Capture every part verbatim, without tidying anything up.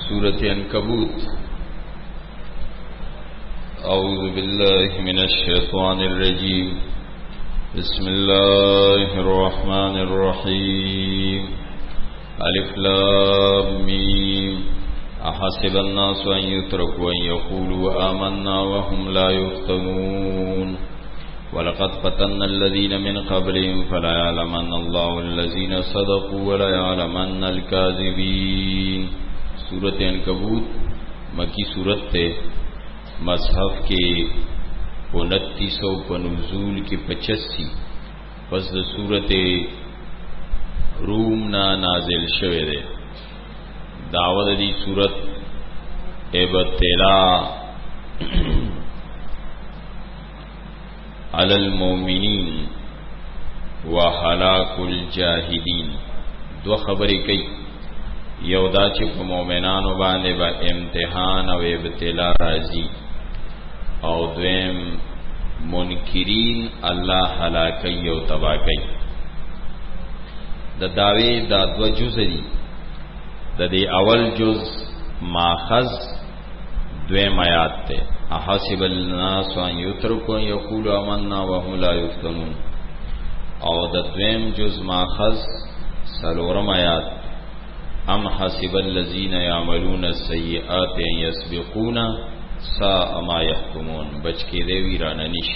سورة عنکبوت. اعوذ باللہ من الشیطان الرجیم. بسم اللہ الرحمن الرحیم. الف لام میم. احسب الناس ان يتركوا ان يقولوا آمنا وهم لا يفتنون. ولقد فتنا الذين من قبلهم فلا يعلمن الله الذين صدقوا ولا يعلمن الكاذبين. سورۃ عنکبوت مکی سورت تے مصحف کے انتیس سو پنزول کی پچاسی پس د سورت روم نا نازل شوه دے. دعوت دی سورت ابتلا علی المؤمنین وهلاك الجاهدین. دو خبرې کوي، یو دا چې په مؤمنانو باندې با امتحان او ابتلا راځي، او دویم منکرین الله هلاکي او تباہ کوي. د داوی دا دو جزء دي. د دې اول جز ماخذ دویم آیات ته احسب الناس ان يتركوا يقولوا آمنا وهم لا يفتنون، او د دویم جز ماخذ سلورم آیات ام حسب الذين يعملون السيئات ان يسبقونا ساء ما يحكمون. بچ کې دی ویرانه نش.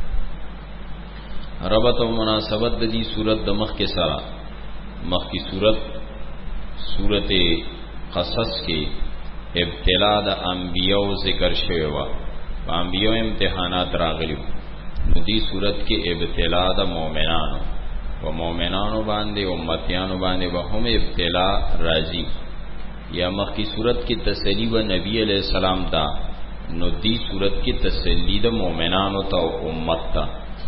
ربط او مناسبت د دې صورت د مخ کې سره مخ کی صورت صورت قصص کې ابتلا د انبیاء ذکر شوی و، انبیاء امتحانات راغلی. نو دې صورت کې ابتلا د مؤمنانو و مؤمنانو باندې امتیانو باندې به هم ابتلا راځي. یا مخ کی صورت کې تسلی و نبی علیہ السلام تا، نو دې صورت کې تسلی د مؤمنانو ته او امت ته.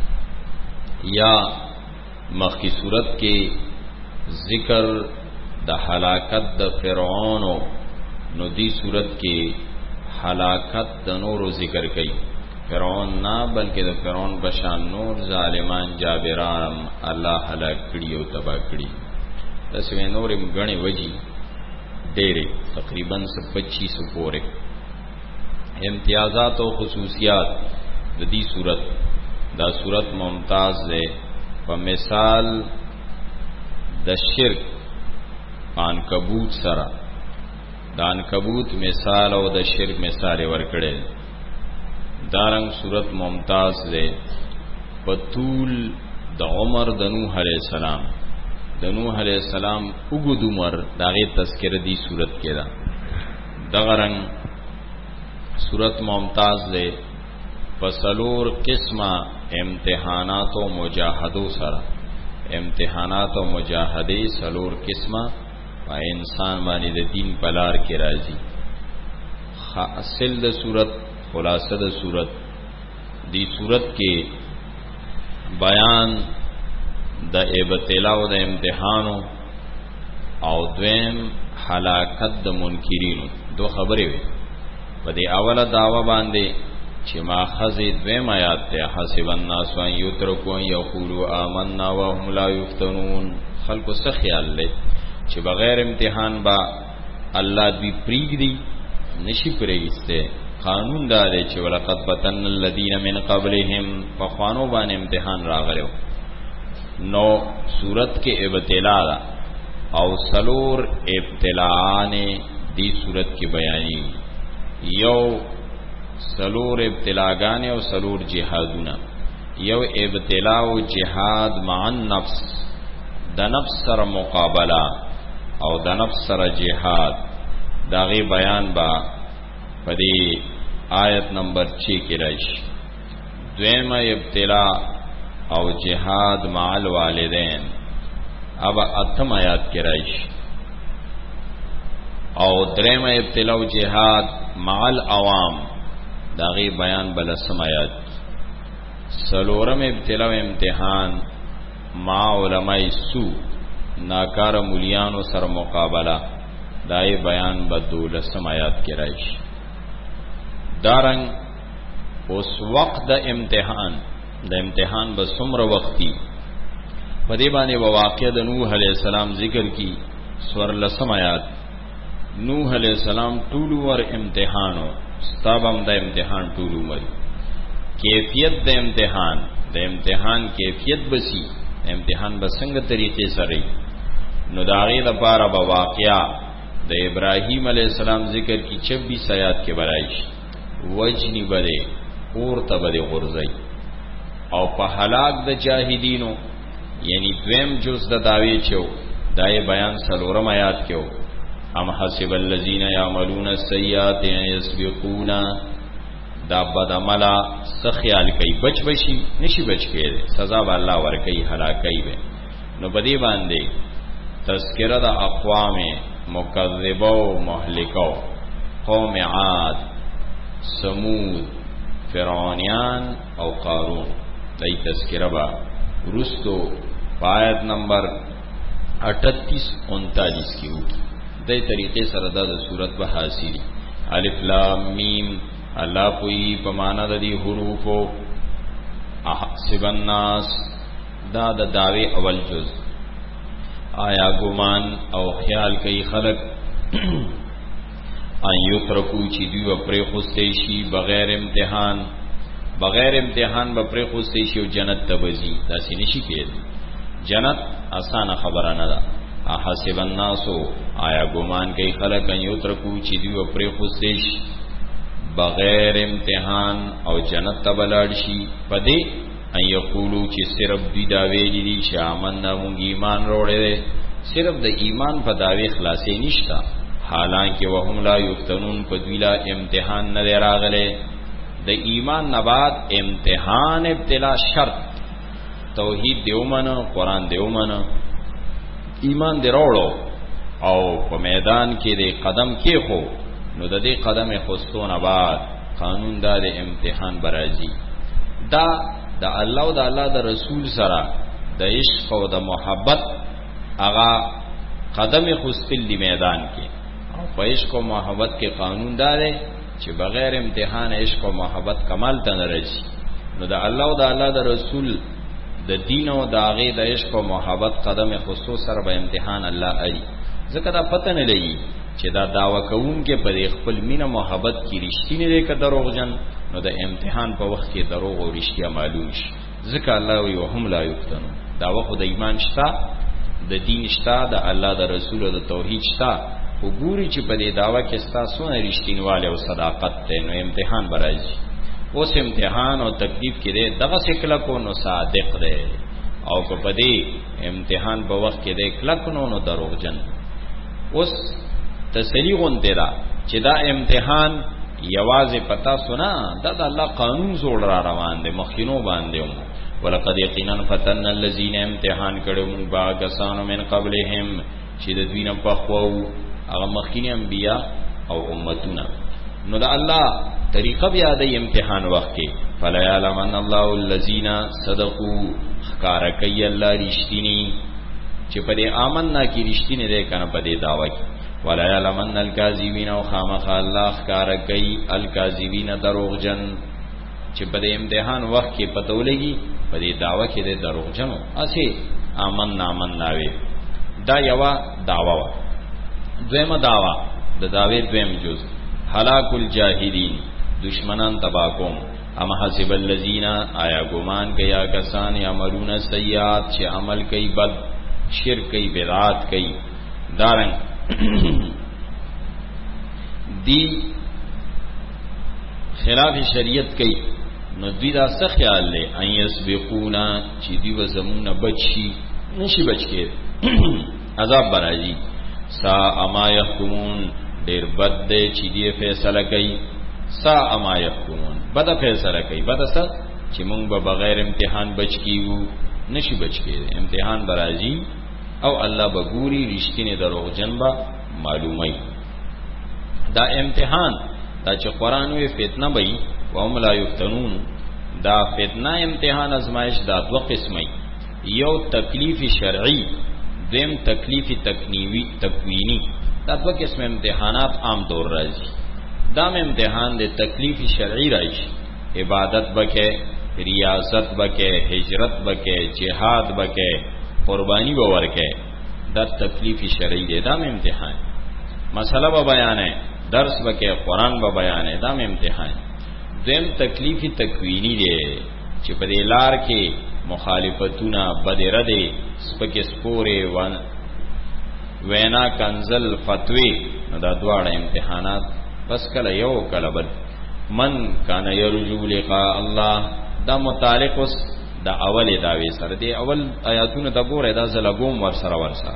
یا مخ کی صورت کې ذکر د ہلاکت د فرعون، نو دی صورت کې ہلاکت د نورو ذکر کړي. فرعون نه بلکې د فرعون بشان نور ظالمان جابران الله هلاک کړي او تباہ کړي. تاسو نورې غني وجي ډېرې تقریبا پچیس پورې امتیازات او خصوصیات د دې صورت. دا صورت ممتاز ده په مثال د شرک عنکبوت سره. د عنکبوت مثال او د شرک مثال ورکړل. دارنګ صورت ممتاز ده په طول د عمر د نوح علیہ السلام. د نوح علیہ السلام وګد عمر داغه تذکرہ دی صورت کې ده. دغه رنګ صورت ممتاز ده فسلور قسمه امتحانات او مجاهدو سره. امتحانات او مجاهده سلور قسمه په انسان باندې د دین پلار کې راځي. حاصل د صورت خلاصه د صورت دی صورت کې بیان د ابتلا او د امتحانو او دویم هلاکت د منکرینو. دو خبرې وي په دې اوله داوا باندې چې ماخذ دویم آیات ته حسب الناس ان يتركوا يقولوا آمنا وهم لا يفتنون. خلکو څه خیال لري چې بغیر امتحان با الله دوی پریږدي؟ نشي پریږسته. قانون دا دی چې ولقد فتن الذين من قبلهم، فخوانو باندې امتحان راغلو. نو صورت کې ابتلا دا او سلور ابتلاانه دی صورت کې بیانی. یو سلور ابتلاګانې او سلور جهادونه. یو ابتلا او جهاد مع النفس، د نفس سره مقابله او د نفس سره جهاد. داغي بیان با پدې آیت نمبر چھ کې راشي. دویمه ابتلا او جهاد مع الوالدین اب اتم آیات کې راشي. او دریمه ابتلا او جهاد مع العوام داغي بیان بلسم آیات. سلورم ابتلا و امتحان مع علماء سو، ناکار مولیانو سر مقابله، دای بیان بدولسم آیات کې راشي. دارنګ اوس وخت د امتحان د امتحان به څومره وختي په دې باندې واقع د نوح علیہ السلام ذکر کی سور لسم آیات نوح علیہ السلام ټول ور امتحانو ستابم د امتحان ټول عمر کیفیت د امتحان د امتحان کیفیت بسی امتحان بسنګ طریقې سره نو داغه لپاره به واقعیا د ابراهیم علیہ السلام ذکر کی چھبیس آیات کې برایش وجنی بده اور ته بده غرزی او په هلاک د جاهدینو یعنی دویم جز د داوی چو دای بیان سلورم آیات کې ام حسب الذین یعملون السیئات یسبقونا دا بد عملا سخیال کوي بچ بشي نشي بچ کېږي سزا به الله ورکوي هلاکي به نو بدی باندې تذکرہ د اقوام مکذبه او مهلکو قوم عاد سمود فرعونیان او قارون دای تذکرہ با رستو آیت نمبر اٹھتیس انتالیس کی ہوگی دای طریقے سره دا د صورت به حاصل الف لام میم الله پوی په معنا د دې حروفو احسب الناس دا د داوی اول جز آیا ګمان او خیال کوي خلق ان یترکو چې دوی پرې خوستې شي بغیر امتحان بغیر امتحان به پرې خوستې شي او جنت ته وځي دا سې نشي کېږي جنت اسانه خبره نه ده احسب الناس آیا ګمان کوي خلق ان یترکو چې دوی پرې خوستې شي بغیر امتحان او جنت تبلاړ شي پدې ان یقولو چې صرف دوی دا ویلي دي چې آمنا مونږ ایمان وروړې صرف د ایمان په داوی خلاصې نشتا حالانکه وهم لا یفتنون په دوی لا امتحان نه راغله د ایمان نه بعد امتحان ابتلا شرط توحید دیومنه قران دیومنه ایمان دی وروړو او په میدان کې د قدم کې خو نو د دې قدم خستون بعد قانون دا د امتحان برازي دا د الله او د الله د رسول سره د عشق او د محبت هغه قدم خستل دی میدان کې او په عشق او محبت کې قانون دا دی چې بغیر امتحان عشق او محبت کمال ته نه رسي نو د الله او د الله د رسول د دین او د هغه د عشق او محبت قدم خصوص سره به امتحان الله ای ځکه دا پته نه لګي چې دا داوا کوم کې په خپل مینه محبت کې رښتینی دی که دروغجن نو د امتحان په وخت کې دروغ او رښتیا معلوم شي ځکه الله وی وهم لا یفتنو داوا خو د ایمان شتا د دین شتا د الله د رسول او د توحید شتا وګوري چې په دې داوا کې ستاسو نه رښتینواله او صداقت ته نو امتحان برایي اوس امتحان او تکلیف کې دی دغه شکل کو نو صادق دی او په دې امتحان په وخت کې دی کلک نو نو دروغجن اوس تسلی غونډه دا چې دا امتحان یوازې پتا سنا دا د الله قانون زوړ را روان دي مخینو باندې هم ولقد یقینا فتن الذين امتحان کړو موږ با کسانو من قبلهم چې د دوی په خو هغه مخکینی انبیا او امتونه نو دا الله طریقه بیا د امتحان وخت کې فلا یعلمن الله الذين صدقوا خکار کوي الله رښتینی چې په دې آمنا کې رښتینی دی کنه په دې داوا کې ولا یعلمن الکاذبین او خامخ الله خکار کوي الکاذبین دروغجن چې په دې امتحان وخت کې پته ولګي په دې داوا کې د دروغجن اسی امن نامن ناوي دا یوا داوا وا دویمه داوا د داوی دویم جز هلاک الجاهلین دشمنان تباکوم اما حسب الذین آیا ګمان کیا کسان یعملون السیئات چې عمل کوي بد شرک کوي بدعات کوي دارنګ دی خلاف شریعت کوي نو دوی دا څه خیال لې ان یسبقونا چې دی و زمونه بچي نشي بچ کې عذاب برایي سا اما يحكمون ډیر بد دی چې دی فیصله کوي سا اما يحكمون بد فیصله کوي بد څه چې موږ به بغیر امتحان بچ کیو نشي بچ کې امتحان برایي او الله بګوري رښتینه دروغجن با معلومي دا امتحان دا چې قران وی فتنه وي و هم لا یفتنون دا فتنه امتحان ازمایش دا دو قسمه یو تکلیف شرعی دیم تکلیف تکنیوی تکوینی دا دو قسم امتحانات عام طور راځي دا امتحان د تکلیف شرعی راځي عبادت بکې ریاست بکې هجرت بکې جهاد بکې قربانی باور کې دا تکلیف شرعی دی دا امتحان مسله به بیانې درس وکې قرآن به بیانې دا مې امتحان دیم تکلیفی تکوینی دی چې په دې لار کې مخالفتونه بدره دي سپکې سپورې وان وینا کنزل فتوی دا دواړه امتحانات بس کله یو کله بل من کان یرجو لقاء الله دا متعلق اوس دا اول داوی سره دی اول آیاتونه د ګوره دا زلګوم ور سره ور سره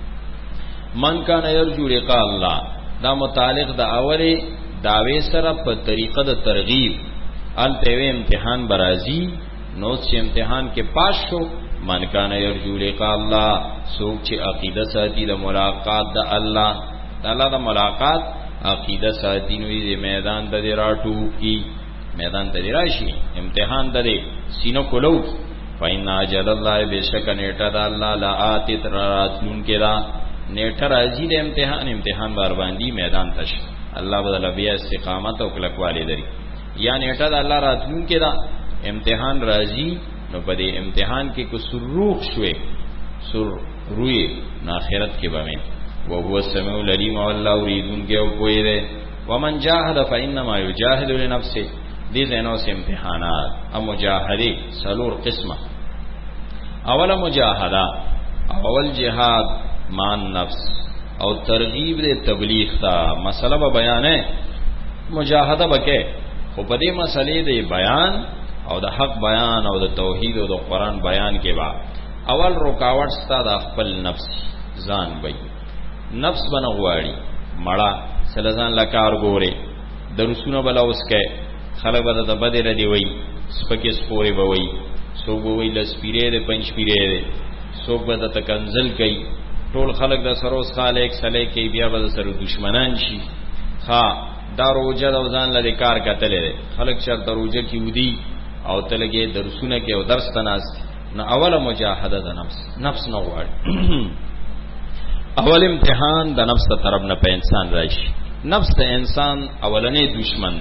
من کان یرجو لقاء الله دا متعلق د اول داوی سره په طریقه د ترغیب ال ته امتحان برازي نو چې امتحان کې پاس شو من کان یرجو لقاء الله سوک چې عقیده ساتي د ملاقات د الله د الله د ملاقات عقیده ساتي نو دې میدان د راټو کی میدان ته راشي امتحان درې سینو کولو فین اجل الله بشک نیټه د الله لا اتت راتلون کې دا نیټه راځي د امتحان امتحان بار باندې میدان تش الله بدل بیا استقامت او کلکوالی دري یا نیټه د الله راتلون کې دا امتحان راځي نو په دې امتحان کې کو سروخ شوي سر روي نه آخرت کې به او هو السميع العليم والله يريدون کې او کوي ده ومن جاهد فانما يجاهد لنفسه دې زینو سم امتحانات او مجاهده سلور قسمه اوله مجاهده اول جهاد مان نفس او ترغیب دې تبلیغ تا مسله به بیانې مجاهده وکې خو په دې مسلې دې بیان او د حق بیان او د توحید او د قران بیان کې با اول رکاوټ ستا د خپل نفس ځان وي نفس بنغواړي مړه سلزان لکار ګوره درسونه بلا اوسکه خلک به د بدر دی وي سپکه سپوري به وي سو به وي لسپیره د پنځ پیره سو به د تکنزل کوي ټول خلک د سروس خالق سلی کوي بیا به سره دشمنان شي ها داروجه د ځان لري کار کتلې خلک چر دروجه کې ودی او تلګي درسونه کې او درس تناس نو اوله مجاهده د نفس نفس نه غواړي اول امتحان د نفس ته طرف نه په انسان راشي نفس ته انسان اولنې دشمن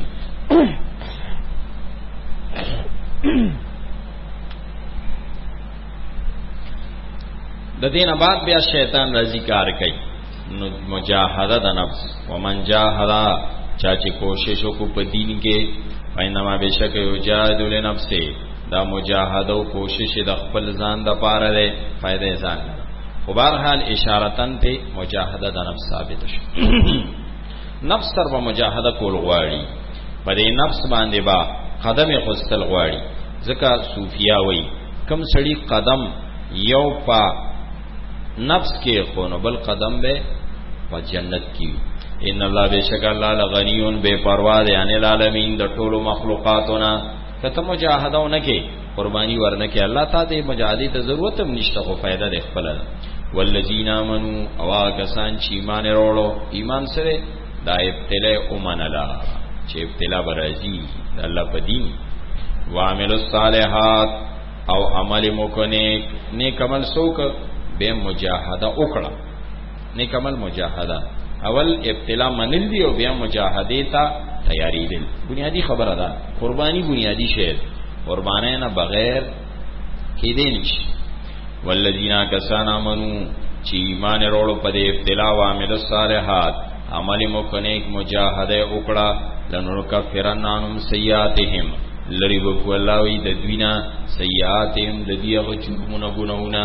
د دینه بعد بیا شیطان راځي کار کوي نو مجاهده د نفس ومن جاهد چا چې کوشش وکړي په دین کې فینما بشک یجاهد لنفسه دا مجاهده او کوشش د خپل ځان د پاره ده فائدې ځان خو بهرحال اشارتن ته مجاهده د نفس ثابت شي نفس تر په مجاهده کول غواړي په دې نفس باندې با قدم خستل غواړي ځکه صوفیا وای کم سړی قدم یو پا نفس کې خو نو بل قدم به په جنت کې ان الله بشک الله لغنیون بے پروا دی ان العالمین د ټولو مخلوقاتنا کته مجاهده نه کې قربانی ورنه کې الله تعالی مجاهدی ته ضرورت هم نشته خو فائدہ د خپل والذین آمنوا او کسان چې ایمان وروړو ایمان سره دا ابتلا اومن الله چې ابتلا برازي د الله په دین وعمل الصالحات او عمل مکنه نیک عمل سوک به مجاهده وکړه نیک عمل مجاهده اول ابتلا منل دی او بیا مجاهده ته تیاری دي بنیادی خبره ده قربانی بنیادی شی قربانه نه بغیر کې دی نشي والذین کسان امنو چې ایمان وروړو په دې ابتلا او عمل الصالحات عمل مکنه مجاهده وکړه لنور کفرن عنهم سیئاتهم لری وکو الله وی د دوینا سیئاتهم د دیغه چمونه ګناونه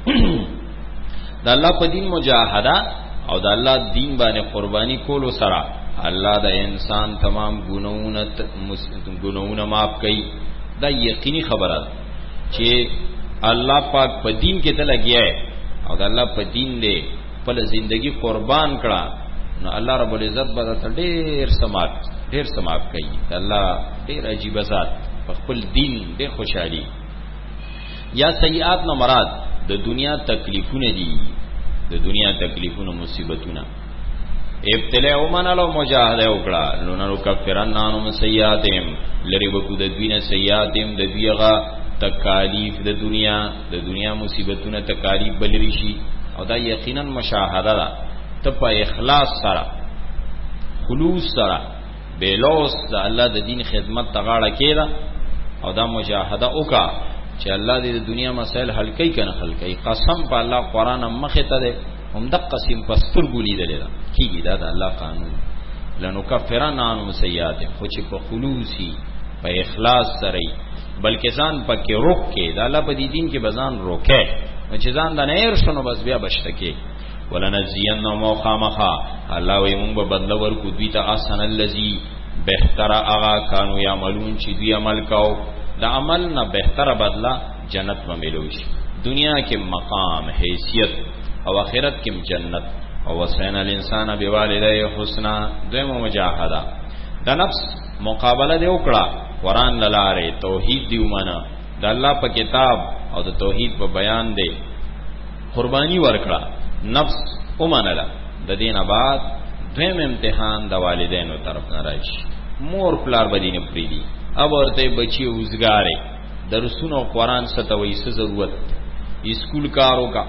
د الله په دین مجاهده او د الله دین باندې قربانی کولو سره الله د انسان تمام ګناونه ګناونه معاف کوي دا یقیني خبره ده چې الله پاک په دین کې ته لګیا او د الله په دین دې خپل ژوندۍ قربان کړه نو الله رب العزت به ته ډېر سمات ډېر سمات کوي الله ډېر عجیب ذات په خپل دین ډېر خوشحالي یا سیئات نه مراد د دنیا تکلیفونه دي د دنیا تکلیفونه مصیبتونه ابتلا او منالو مجاهده وکړه لونو کفرن عنهم سیئاتهم لری وکړه د دنیا سیئاتهم د دیغه تکالیف د دنیا د دنیا مصیبتونه تکالیف بلری شي او دا یقینا مشاهده ده ته په اخلاص سره خلوص سره بیلوس د الله د دین خدمت تغاړه کړه او دا مجاهده وکړه چې الله دې د دنیا مسائل حل کوي کنه حل کوي قسم په الله قران مخه ته ده هم د قسم پستر ګولې ده کیږي دا د الله قانون لنکفرن عنهم سیئاتهم خو چې په خلوصي په اخلاص سره بلکې ځان پکې روک کې د الله په دین کې بزان روکه چې ځان د نیر شنو بس بیا بشتکه ولنزینهم خامخا الله وي مونږ به بدل ورکو دوی ته احسن الذی بهتر اغا کانو یعملون چې دوی عمل کاو د عمل نه بهتر بدلا جنت به ملوي دنیا کې مقام حیثیت او آخرت کې جنت او وصینا الانسان بوالديه حسنا دویمه مجاهده د نفس مقابله دی وکړه قران لاره توحید دی ومنه د الله په کتاب او د توحید په بیان دی قربانی ورکړه نفس ومنله د دینه بعد دویم امتحان د والدینو طرف نه راشي مور پلار بدینه پریدي اب ورته بچي وزګاره درسونو قران ستوي څه ضرورت اسکول کارو کا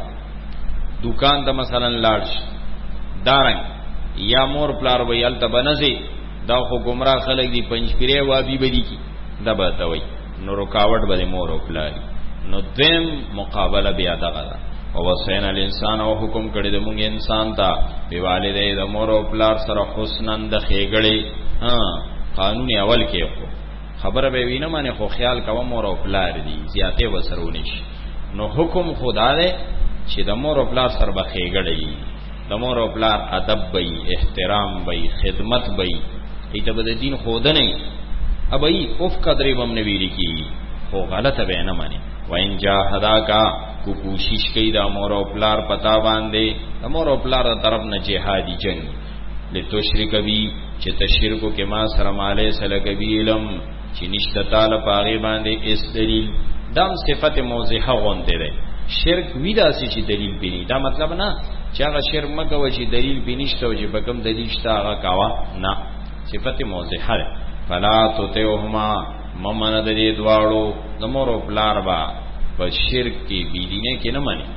دکان ته مثلا لاړ دارنګ یا مور پلار ویل ته بنځي دا خو گمراه خلک دي پنځپیره وابي بدی کی دا به وي نو رکاوټ به مور او پلار نو دیم مقابله بیا دغه او وصینا الانسان او حکم کړی د مونږ انسان ته په والدې د مور او پلار سره حسنن د خېګړې ها قانون اول کې خبره به وینم باندې خو خیال کوم مور او پلار دي زیاته وسرونه شي نو حکم خدا دې چې د مور او پلار سره به خېګړې د مور او پلار ادب وي احترام وي خدمت وي ایته به دین خود نه ابي اوف قدرې بم نوی لکی خو غلطه به نه مانی وین جاهدا کا کو کوشش کوي د مور او پلار پتا باندې د مور او پلار طرف نه جهادي جنگ لته شرک بي چې تشرکو کې ما سره مالې سره کوي علم چې نشته تعالی پاغي باندې اس دلیل دم صفت موضحه غونډه ده شرک ویدا سي چې دلیل بینی دا مطلب نه چې هغه شرک مکه و چې دلیل بینشته او چې بکم دلیل شته هغه کاوه نه صفت موضحه ده فلا تطيعهما ممن د دې دواړو د مور او پلار با په شرک کې بيدینه کې نه مانی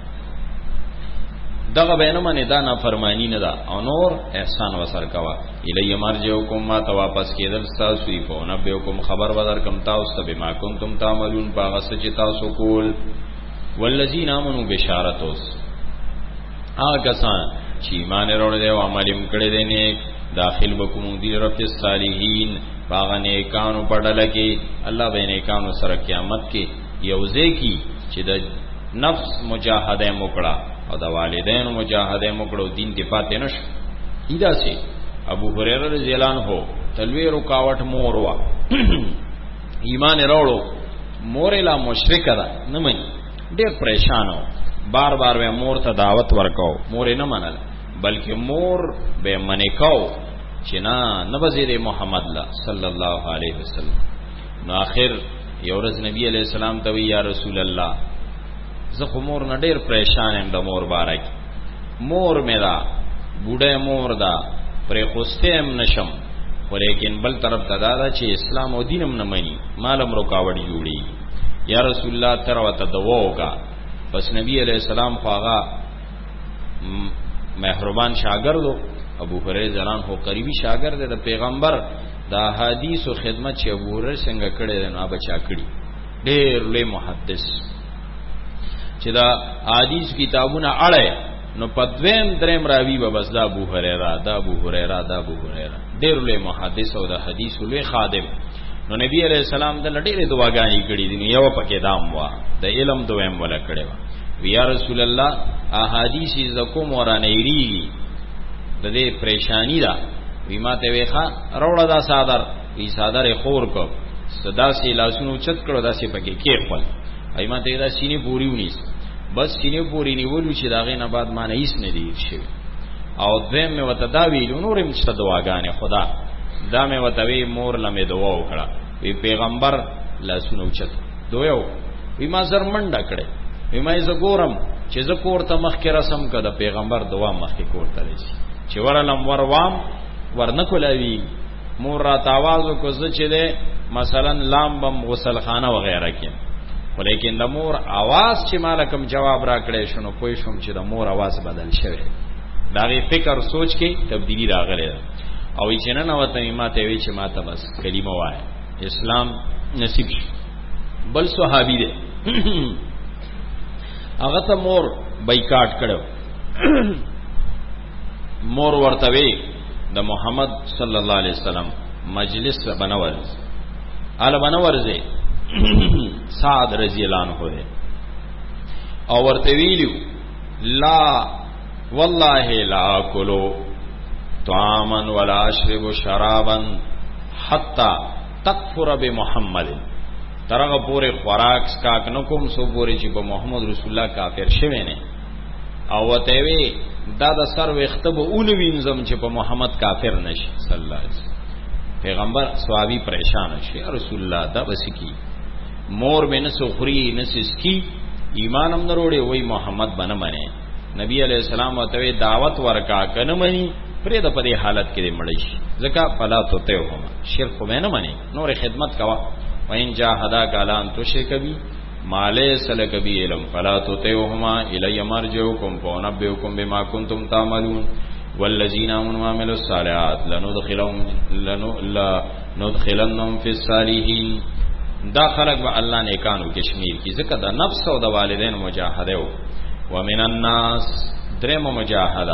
دغه به نه مانی دا نه فرمانی نه دا او نور احسان وسر کوا الی مرجوکم ما ته واپس کېدل تاسو یې په نبئکم خبر بدر کم تاسو به ما کنتم تعملون باغ سچ تاسو کول والذین آمنوا بشارتوس هغه کسان چې ایمان وروړي او عمل یې کړی دي نه داخل بکوم دی رب الصالحین باغ نیکانو پړل کې الله به نیکانو سره قیامت کې یوځه کی چې د نفس مجاهده موکړه او د والدینو مجاهده موکړو دین کې پاتې نشو ایدا سي ابو هريره رضی الله عنه تلوي رکاوټ مور وا ایمان وروړو مور لا مشرک ده نه مې ډېر پریشانو بار بار به مور ته دعوت ورکاو مور نه منل بلکې مور به منکاو چې نه نبذیر محمد صلی الله علیه وسلم نو اخر یو ورځ نبی علیہ السلام ته وی یا رسول الله زه خو مور نه ډیر پریشان یم د مور بارک مور مې دا بوډه مور دا پرې خوستم نشم ولیکن بل طرف ته دا چې اسلام او دینم نه مانی مالم رکاوټ جوړي یا رسول الله تر وته دواوګه بس نبی علیہ السلام خواغه مهربان شاګردو ابو هريره زلان هو قریبي شاګرد د پیغمبر دا حدیث او خدمت چې ابو هريره څنګه کړي نو بچا کړي ډېر لوی محدث چې دا حدیث کتابونه اړه نو پدویم دریم راوی به بس دا ابو هريره دا ابو هريره دا ابو هريره ډېر لوی محدث او د حدیث لوی خادم نو نبی عليه السلام د لډېرې دعاګانې کړې دي یو پکې دام وا د علم دویم ولا کړي وا یا رسول الله احادیث زکوم ورانه یریږي د دې پریشانی دا ویما ته ویخه روړه دا صادر وی صادر خور کو صدا سي لاسونو چت کړه دا سي پکې کې خپل ایما ته دا سینې پوری ونیس بس سینې پوری نیولو چې داغه نه بعد معنی هیڅ نه دی شي او دیم مې وته دا ویلو نورم څه دعاګانې خدا دا مې وته وی مور لمه دعا وکړه وی پیغمبر لاسونو چت دویو وی ما زر منډه کړه وی ما زه ګورم چې زه کور ته مخ کې رسم کړه پیغمبر دعا مخ کې کور ته لشي چې ورلم وروام ورنکولاوی مور را تاوازو کو زه چې ده مثلا لامبم غسل خانه وغیرہ کې ولیکن د مور आवाज چې مالکم جواب را کړې شنو پوه شوم چې د مور आवाज بدل شوی داغه فکر سوچ کې تبدیلی راغله او چې نه نوته ماته وی چې ماته بس کلمه وای اسلام نصیب بل صحابي ده هغه ته مور بایکاټ کړو مور ورتوي د محمد صلی الله علیه وسلم مجلس بنور ال بنورځي سعد رضی الله عنه ده او ورته ویلو لا والله لا اكلوا طعاما ولا اشرب شرابا حتى تکفر بمحمد ترغه پورې خوراک سکاک نکوم سو پورې چې په محمد رسول الله کافر شوی نه او وته وی دا د سر وختب اون وینځم چې په محمد کافر نشي صلی الله علیه وسلم پیغمبر صحابي پریشان شي رسول الله دا بسکی مور به نه سخري نه سسکی ایمان هم نروړي وای محمد بنه منه نبی علیہ السلام ته دعوت ورکا کنه منی پرې د پدې حالت کې مړی شي ځکه فلا توته هم شرک خو نه منی نور خدمت کوا وین جاهدا کالان تو شکبی مالے سلک بی علم فلا توتهما الی مرجعکم فنبئکم بما کنتم تعملون والذین آمنوا وعملوا الصالحات لندخلهم لندخلنهم فی الصالحین دا خلق با الله نیکانو کشمیر کی ذکر دا نفس او دا والدین مجاهده ومن الناس درم مجاهده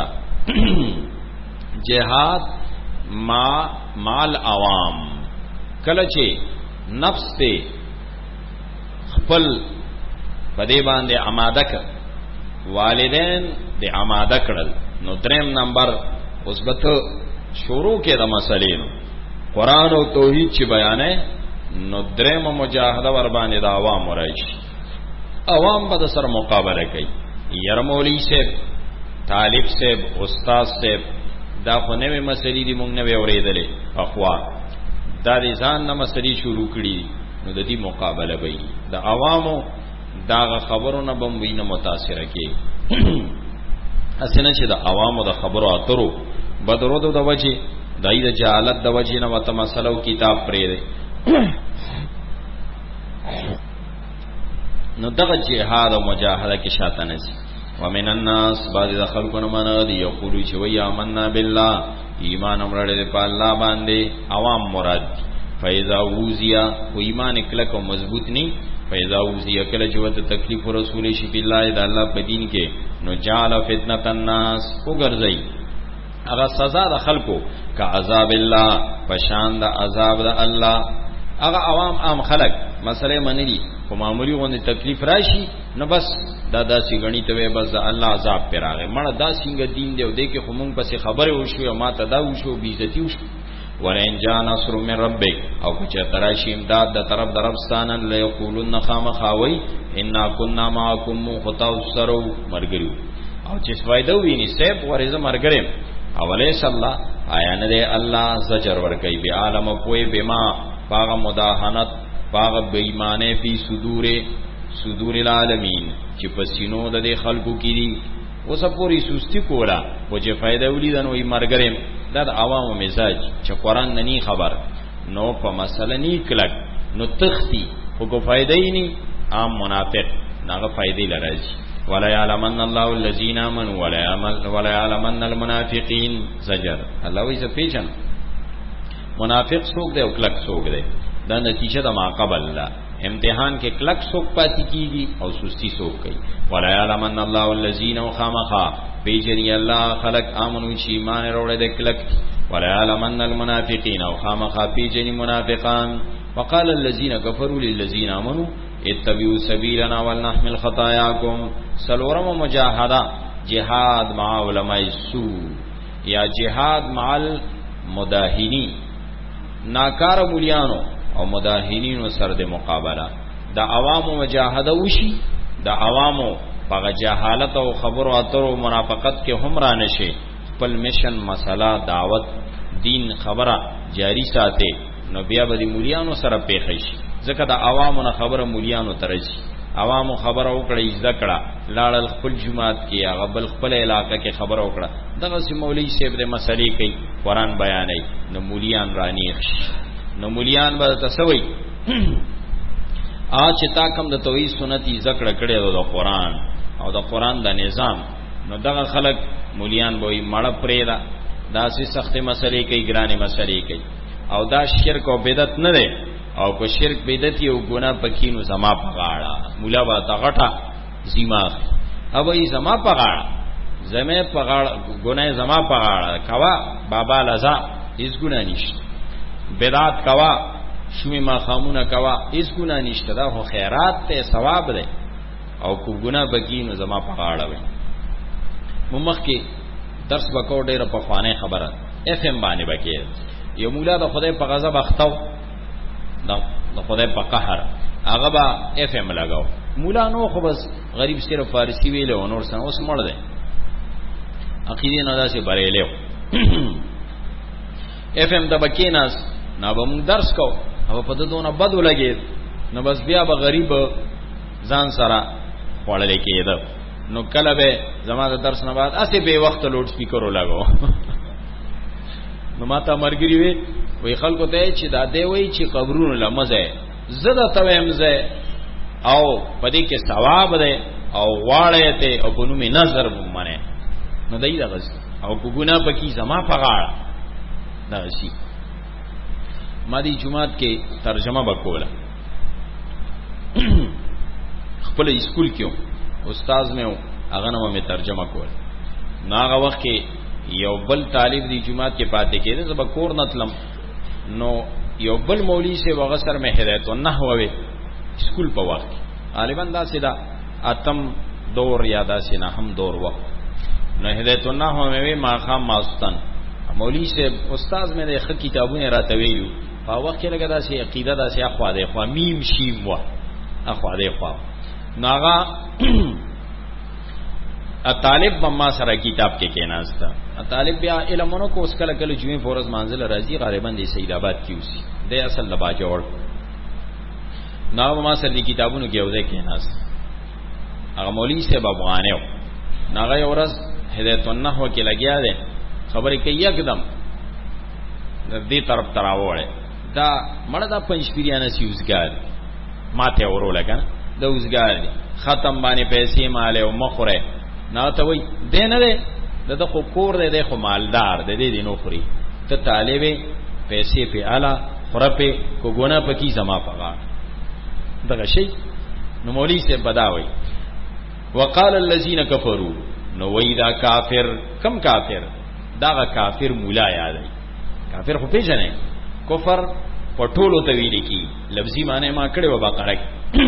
جهاد ما مال عوام کله چې نفس ته خپل پدې باندې آماده ک والدین دې آماده کړل نو دریم نمبر مثبت شروع کې د مسلې نو قران او توحید چې بیانې نو دریم مجاهده ور باندې د عوام راشي عوام به سره مقابله کوي يرمولي صاحب طالب صاحب استاد صاحب دا خو نوې مسلې دي مونږ نه اورېدلې اخوا دا دې ځان نه مسلې شروع کړي نو د دې مقابله وي د عوامو دا خبرونه بم وینه متاثر کی اسنه چې د عوامو د خبرو اترو بدرو د وجه دای د جهالت د وجه نه وته مسلو کتاب پرې دی نو دغه جهاد او مجاهده کې شاته نشي ومن الناس بعض د خلقونه من دی یقولو چې وی آمنا بالله ایمان امرړې په الله باندې عوام مراد فیضا وزیا و ایمان کلک او مضبوط نی فیضا وزیا کله چې وته تکلیف رسول شي بالله د الله په دین کې نو جعل فتنه الناس وګرځي هغه سزا د خلقو کا عذاب الله پشان د عذاب د الله هغه عوام عام خلق مسله منلی خو معمولی غونډه تکلیف راشي نو بس دا داسې غنی ته بس الله عذاب پر راغی مړه دا څنګه دین دی او دې کې خو مونږ پسې خبره وشو او ما ته دا وشو بیزتی وشو ولئن جاء نصر من ربک او چې تراشی امداد د طرف دربستان له یقولون خامخاوی ان كنا معكم خطاوسرو مرګرو او چې فائدہ ویني سیب ورزه مرګرم اولیس الله آیا نه دی الله زجر ور کوي به عالم کوی بما باغ مداهنت باغ بېمانه فی صدور صدور العالمین چې پسینو د خلقو کې دي اوس پوری سستی کولا و چې فائدہ ولیدنو یې مرګرم دا د عوامو مزاج چې قران نه ني خبر نو په مسله ني کلک نو تختی خو کو فائدې ني عام منافق ناغه فائدې لراځي ولا يعلمن الله الذين امنوا ولا يعلمن ولا يعلمن المنافقين زجر الله وی سپیشن منافق څوک دی او کلک څوک دی دا نتیجه د معقبل الله امتحان کې کلک څوک پاتې کیږي او سستی څوک کوي ولا يعلمن الله الذين خامخا بیجنی الله خلق امنو چې ایمان وروړي د کلک ولا يعلمن المنافقين او خامخا بیجنی منافقان وقال الذين كفروا للذين امنوا اتبعوا سبيلنا ولنحمل خطاياكم سلورم مجاهده جهاد مع علماء السوء یا جهاد مع المداهنين ناکار مولیانو او مداهنینو سره د مقابله د عوامو مجاهده وشي د عوامو په جهالت او خبرو اترو منافقت کې هم را نشي خپل میشن مسله دعوت دین خبره جاری ساتي نو بیا به د مولیانو سره پیښ شي ځکه د عوامو نه خبره مولیانو ترشي عوامو خبره وکړي ذکر لاړل خپل جماعت کې هغه بل خپل علاقې کې خبره وکړه دغه سي مولوی صاحب د مسلې کوي قران بیانوي نو مولیان رانیخ نو مولیان به تسوي ا چې تا کوم د توحید سنتي ذکر کړي د قران او د قران د نظام نو دغه خلک مولیان به مړه پرېدا داسې سخت مسلې کوي ګرانې مسلې کوي او دا شرک او بدعت نه ده او کو شرک بدعت او ګناه پکینو زما پغاړه مولا با تا غټه زما او ای زما پغاړه زمه پغاړ ګناه زما پغاړ کوا بابا لزا هیڅ ګناه نشته بدعت کوا شومی ما خامونه کوا هیڅ ګناه نشته دا خو خیرات ته ثواب دی او کو ګناه بګینو زما پغاړ وي ممخ کې درس وکاو ډیره په خوانه خبره اف ام باندې بکې یو مولا د خدای په غضب اختاو د خدای په قهر هغه با اف ام لگاو مولا نو خو بس غریب صرف فارسی ویله او نور څنګه اوس مړ دی عقیده نه داسې بریلیو اف ام د بکیناس نو به موږ درس کو او په دونه بدو لګي نو بس بیا به غریب ځان سره وړل کېده نو کله به زماده درس نه بعد اسی به وخت لوډ سپیکر لګاو نو ماته مرګري وي وی خلکو ته چې دا دی وی چې قبرونو لمزه زده تویمزه او پدې کې ثواب ده او واړې ته او بنو می نظر ومنه نو دای دا غس او کو ګنا پکې زما پغاړه دا شي ما دی جمعات کې ترجمه وکوله خپل اسکول کې استاد مې هغه نو مې ترجمه کول ناغه وخت کې یو بل طالب دی جمعات کې پاتې کېده زب کور نتلم نو یو بل مولوی سے وغسر میں ہدایت النحو وی اسکول په وخت غالبا دا سیدا اتم دور یا دا سینا هم دور وخت نو ہدایت النحو میں وی ما خام ماستان مولوی سے استاد میں د کتابونه راته ویلو په وخت کې لګا دا سی عقیده دا سی اخوا ده خو میم شیم وا اخوا ده خو ناغا طالب بما سره کتاب کې کېناستا طالب بیا علمونو کو اس کله کله جوې فورز منزل راځي غالبا د سید آباد کیوسی د اصل لبا جوړ نو ما سره د کتابونو کې وځي کېناس هغه مولوی سے بابوانه ناغه ورځ هدایت النحو کې لګیا ده خبرې کوي یکدم دې طرف تراوړې دا مړه دا پنځ پیریانه سیوزګار ماته ورول کنه د وزګار ختم باندې پیسې مال او مخره نه ته وای دین نه د خو کور دې د خو مالدار دې دې نو خوري ته طالبې پیسې په اعلی خرپه کو ګونه پکې زما پغا دغه شی نو مولوی سے بداوي وقال الذين كفروا نو وای دا کافر کم کافر دا کافر مولا یاد کافر خو پیژنې کفر پټولو ته ویل کی لفظي معنی ما کړي و بقره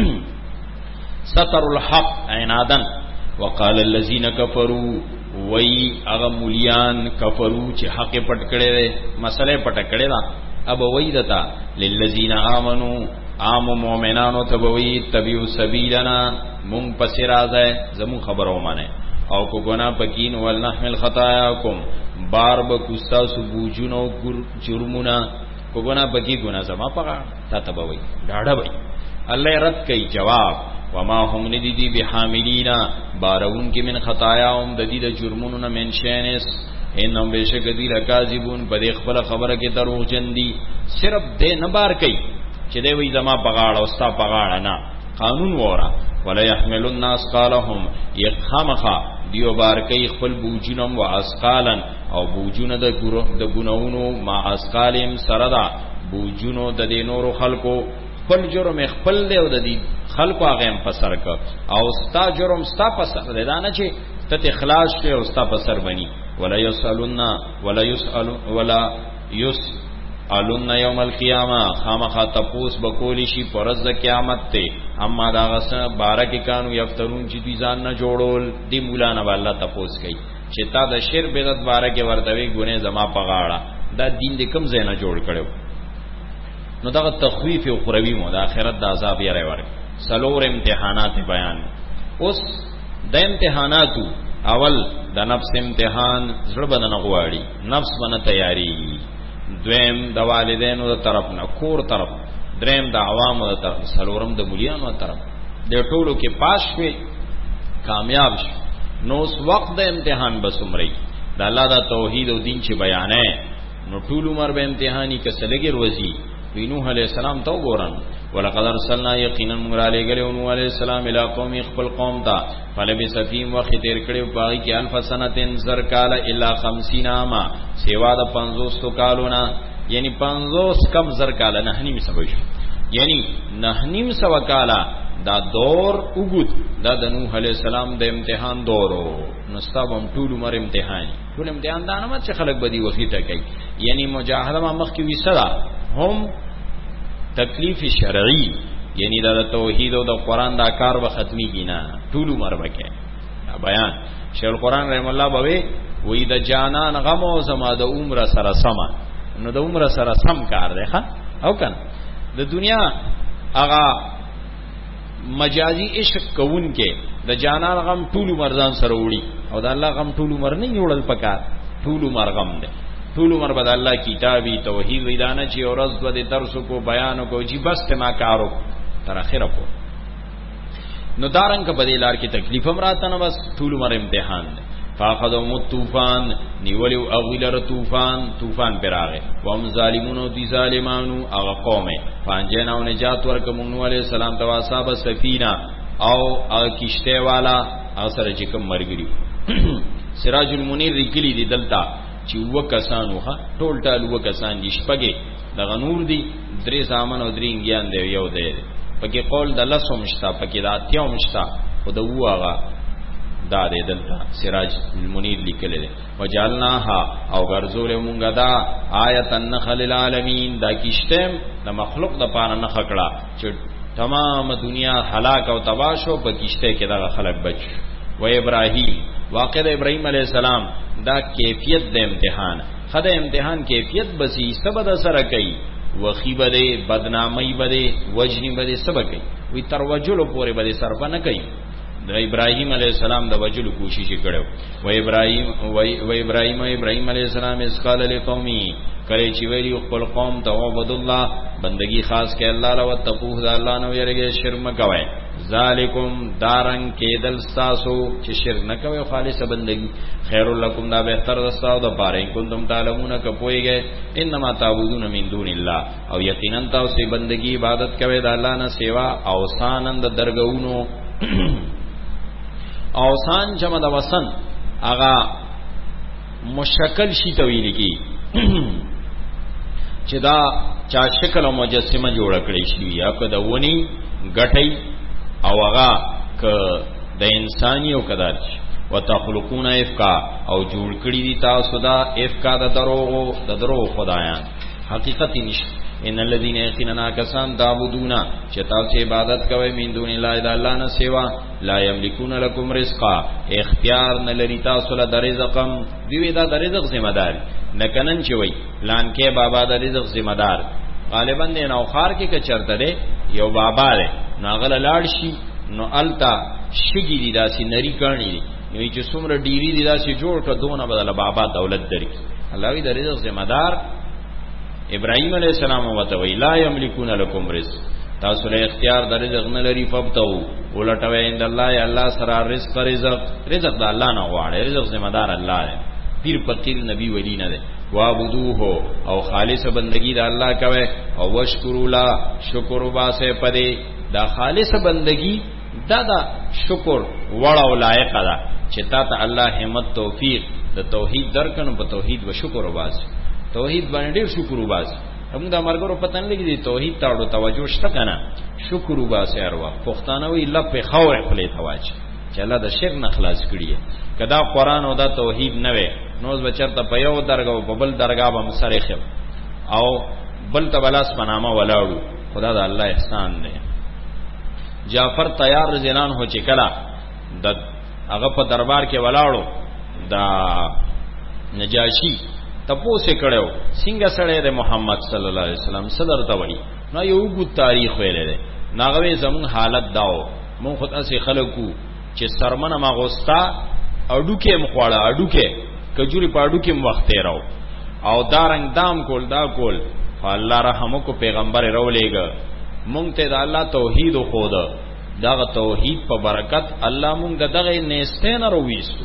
ستر الحق عنادن وقال الذين كفروا وای هغه مولیان کفرو چې حق پټ کړي مسله پټ کړي دا اب وای دتا للذین آمنو عام مؤمنانو تبوی تبیو سبیلنا مون پس راځه زمو خبرو مانه او کو ګنا پکین ولنحمل خطاياکم بار بکوستا سبوجونو جرمونا کو ګنا پکی ګنا زما پغا تا تبوی ډاډه وای الله رد کوي جواب وما هم ندی بحاملینا بارون کی من خطاياهم د دې د جرمونو نه منشنس انهم بشک دی لکاذبون په خپل خبره کې دروغ جندي صرف دې نه بار کوي چې دی وی زما پغاړه او ستا پغاړه نه قانون وره ولا يحملون الناس قالهم يخمخا دیو بار کوي خپل بوجونم او اسقالن او بوجونه د د ګناونو ما اسقالم سردا بوجونو د دینورو خلقو خپل جرم خپل دی او د دې خلقو هغه هم پسر ک او ستا جرم ستا پسر دی دا نه چې ته اخلاص شه او ستا پسر بني ولا يسالون ولا يسالون ولا يسالون يوم القيامه خامخا تپوس بکولی شي پرز د قیامت ته اما دا غس بارک کانو یفترون چې دي ځان نه جوړول دی مولانا والله تپوس کوي چې تا د شر بدعت بارک ورتوي ګونه زما پغاړه دا دین دې کم زینه جوړ کړو نو دا تخویف او قروی مو د آخرت د عذاب یې راوړ سلور امتحانات بیان اوس د امتحاناتو اول د نفس امتحان زړه بدن غواړي نفس باندې تیاری دویم د والدینو د طرف نه کور طرف دریم د عوامو د طرف سلورم د مليانو د طرف د ټولو کې پاس شوي کامیاب شي نو اس وخت د امتحان بسمري د الله د توحید او دین چې بیانې نو ټول عمر به امتحاني کسلګي روزي نوح علیہ السلام تو ګورن ولقد ارسلنا یقینا موږ علی ګلو نوح علیہ السلام الی قوم خپل قوم ته فلبس فیم وخت تیر کړي پای کې الف سنتين زر کال الا خمسین عاما سیوا د پنځوس کالونه یعنی پنځوس کم زر کال نه نیم سو شو یعنی نه نیم سو کال دا دور وګد دا د نوح علی السلام د امتحان دورو نو ستابم ټول عمر امتحان ټول امتحان دا نه چې خلک بدی وخیته کوي یعنی مجاهده ما مخ کې وسره هم تکلیف شرعی یعنی دا توحید او د قران دا کار و ختمی کینا ټول عمر وکي بیان شیخ القران رحم الله بوي وې د جانان غم او زما د عمر سره سم نو د عمر سره سم کار دی ښا او کنه د دنیا هغه مجازي عشق کوون کې د جانان غم ټول عمر ځان سره وړي او د الله غم ټول عمر نه وړل پکار ټول عمر غم دی ټول عمر بد الله کتابي توحید ویدانه چې اورز د درس کو بیان کو جی بس ما کارو تر اخره کو نو دارنګ په دې لار کې تکلیف هم راته نه بس ټول عمر امتحان دی فاخذهم الطوفان نیولیو اغویلر طوفان طوفان پراغه وهم ظالمونو دی ظالمانو اغا قومه فانجیناو نجات ورکمونو علیہ السلام تواصاب سفینہ او اغا کشتے والا اغا سر چکم مرگریو سراج المنیر رکلی دی دلتا چی اوہ کسانو خوا ٹول ٹال اوہ کسان دی شپگے دغا نور دی دری زامن او دری انگیان دیو یو دے دی پکی قول دا لسو مشتا پکی دا اتیو مشتا خود اوہ آغا دا دے دلتا سراج المنیر لکل دے وجعلناها او غرزول مونگا دا آیت النخل العالمین دا کشتیم دا مخلوق دا پانا نخکڑا چو تمام دنیا حلاک او تباشو پا کشتے کے دا خلق بچ و ابراہیم واقع دا ابراہیم علیہ السلام دا کیفیت دا امتحان خد امتحان کیفیت بسی سبد اثر کئی وخی بدے بدنامی بدے وجنی بدے سب کئی وی تروجلو پورے بدے سرپا نکئی د ابراهیم علیہ السلام د وجلو کوشش کړو و ابراهیم و ابراهیم ابراهیم علیہ السلام اس قال لقومي کله چې ویلی خپل قوم ته عبد الله بندگی خاص کې الله له تقوه د الله نو یریږي شرک مکوي ذالکم دارن کې دل تاسو چې شرک نه کوي خالص بندگی خیر لکم دا بهتر دستاو د پاره کوم تعلمون ک پويږي انما تعبدون من دون الله او یقینا تاسو بندگی عبادت کوي د الله نه سیوا او سانند درګونو اوسان جمع د وسن اغا مشکل شي تویل کی چې دا چا شکل او مجسمه جوړ کړی شي یا که د ونی غټي او هغه ک د انساني او کدار وتخلقون افکا او جوړ کړی دي تاسو دا افکا د دروغ د دروغ خدایان حقیقت نشته ان الذين يقيننا كسان تعبدون چې تاسو عبادت کوئ من دون الله د الله نه سوا لا يملكون لكم رزقا اختیار نه لري تاسو له رزقم دی دا د رزق ذمہ دار نه کنن چې وای پلان کې بابا د رزق ذمہ دار غالبا نه نو خار کې ک چرته دی یو بابا دی ناغل لاړ شي نو التا شګی دی داسي نری کانی دی نو چې څومره ډیری دی داسي جوړ ک دونه بدل بابا دولت درک الله وی د رزق ذمہ دار ابراهیم علیہ السلام وتوی لا یملکون لکم رزق تاسو له اختیار د رزق نه لري فبتو ولټوي اند الله یا الله سره رزق رزق رزق د الله نه غواړي رزق ذمہ دار الله دی پیر فقیر نبی ولی نه دی وابدوه او خالص بندگی د الله کوي او وشکروا لا شکر واسه پدې دا خالص بندگی دا دا شکر وړ او لایق ده چې تا ته الله همت توفیق د توحید درکنو په توحید و شکر واسه توحید باندې ډیر شکر وباس هم دا مرګرو پتن لګي دي توحید تاړو توجه شته کنه شکر وباسه هر وخت پښتانه وی لپه خور خپل تواج چې الله د شرک نه خلاص کړي کدا قران او دا توحید نه وي نو بچرته په یو درګه په بل درګه به مسرخ او بل ته بلاس پنامه ولاړو خدا دا الله احسان دی جعفر تیار زنان هو چې کلا د هغه په دربار کې ولاړو دا نجاشی تپو سے کړو څنګه سره د محمد صلی الله علیه وسلم صدر ته وایي نو یو ګو تاریخ ویلې ده ناغوي زمون حالت داو مون خود اسې خلکو چې سرمنه ما غوستا اډوکه مخواړه اډوکه کجوري پاډوکه وخت راو او دارنګ دام کول دا کول الله رحم کو پیغمبر رولېګ مونږ ته د الله توحید خو دا دغه توحید په برکت الله مونږ دغه نهسته نه رويستو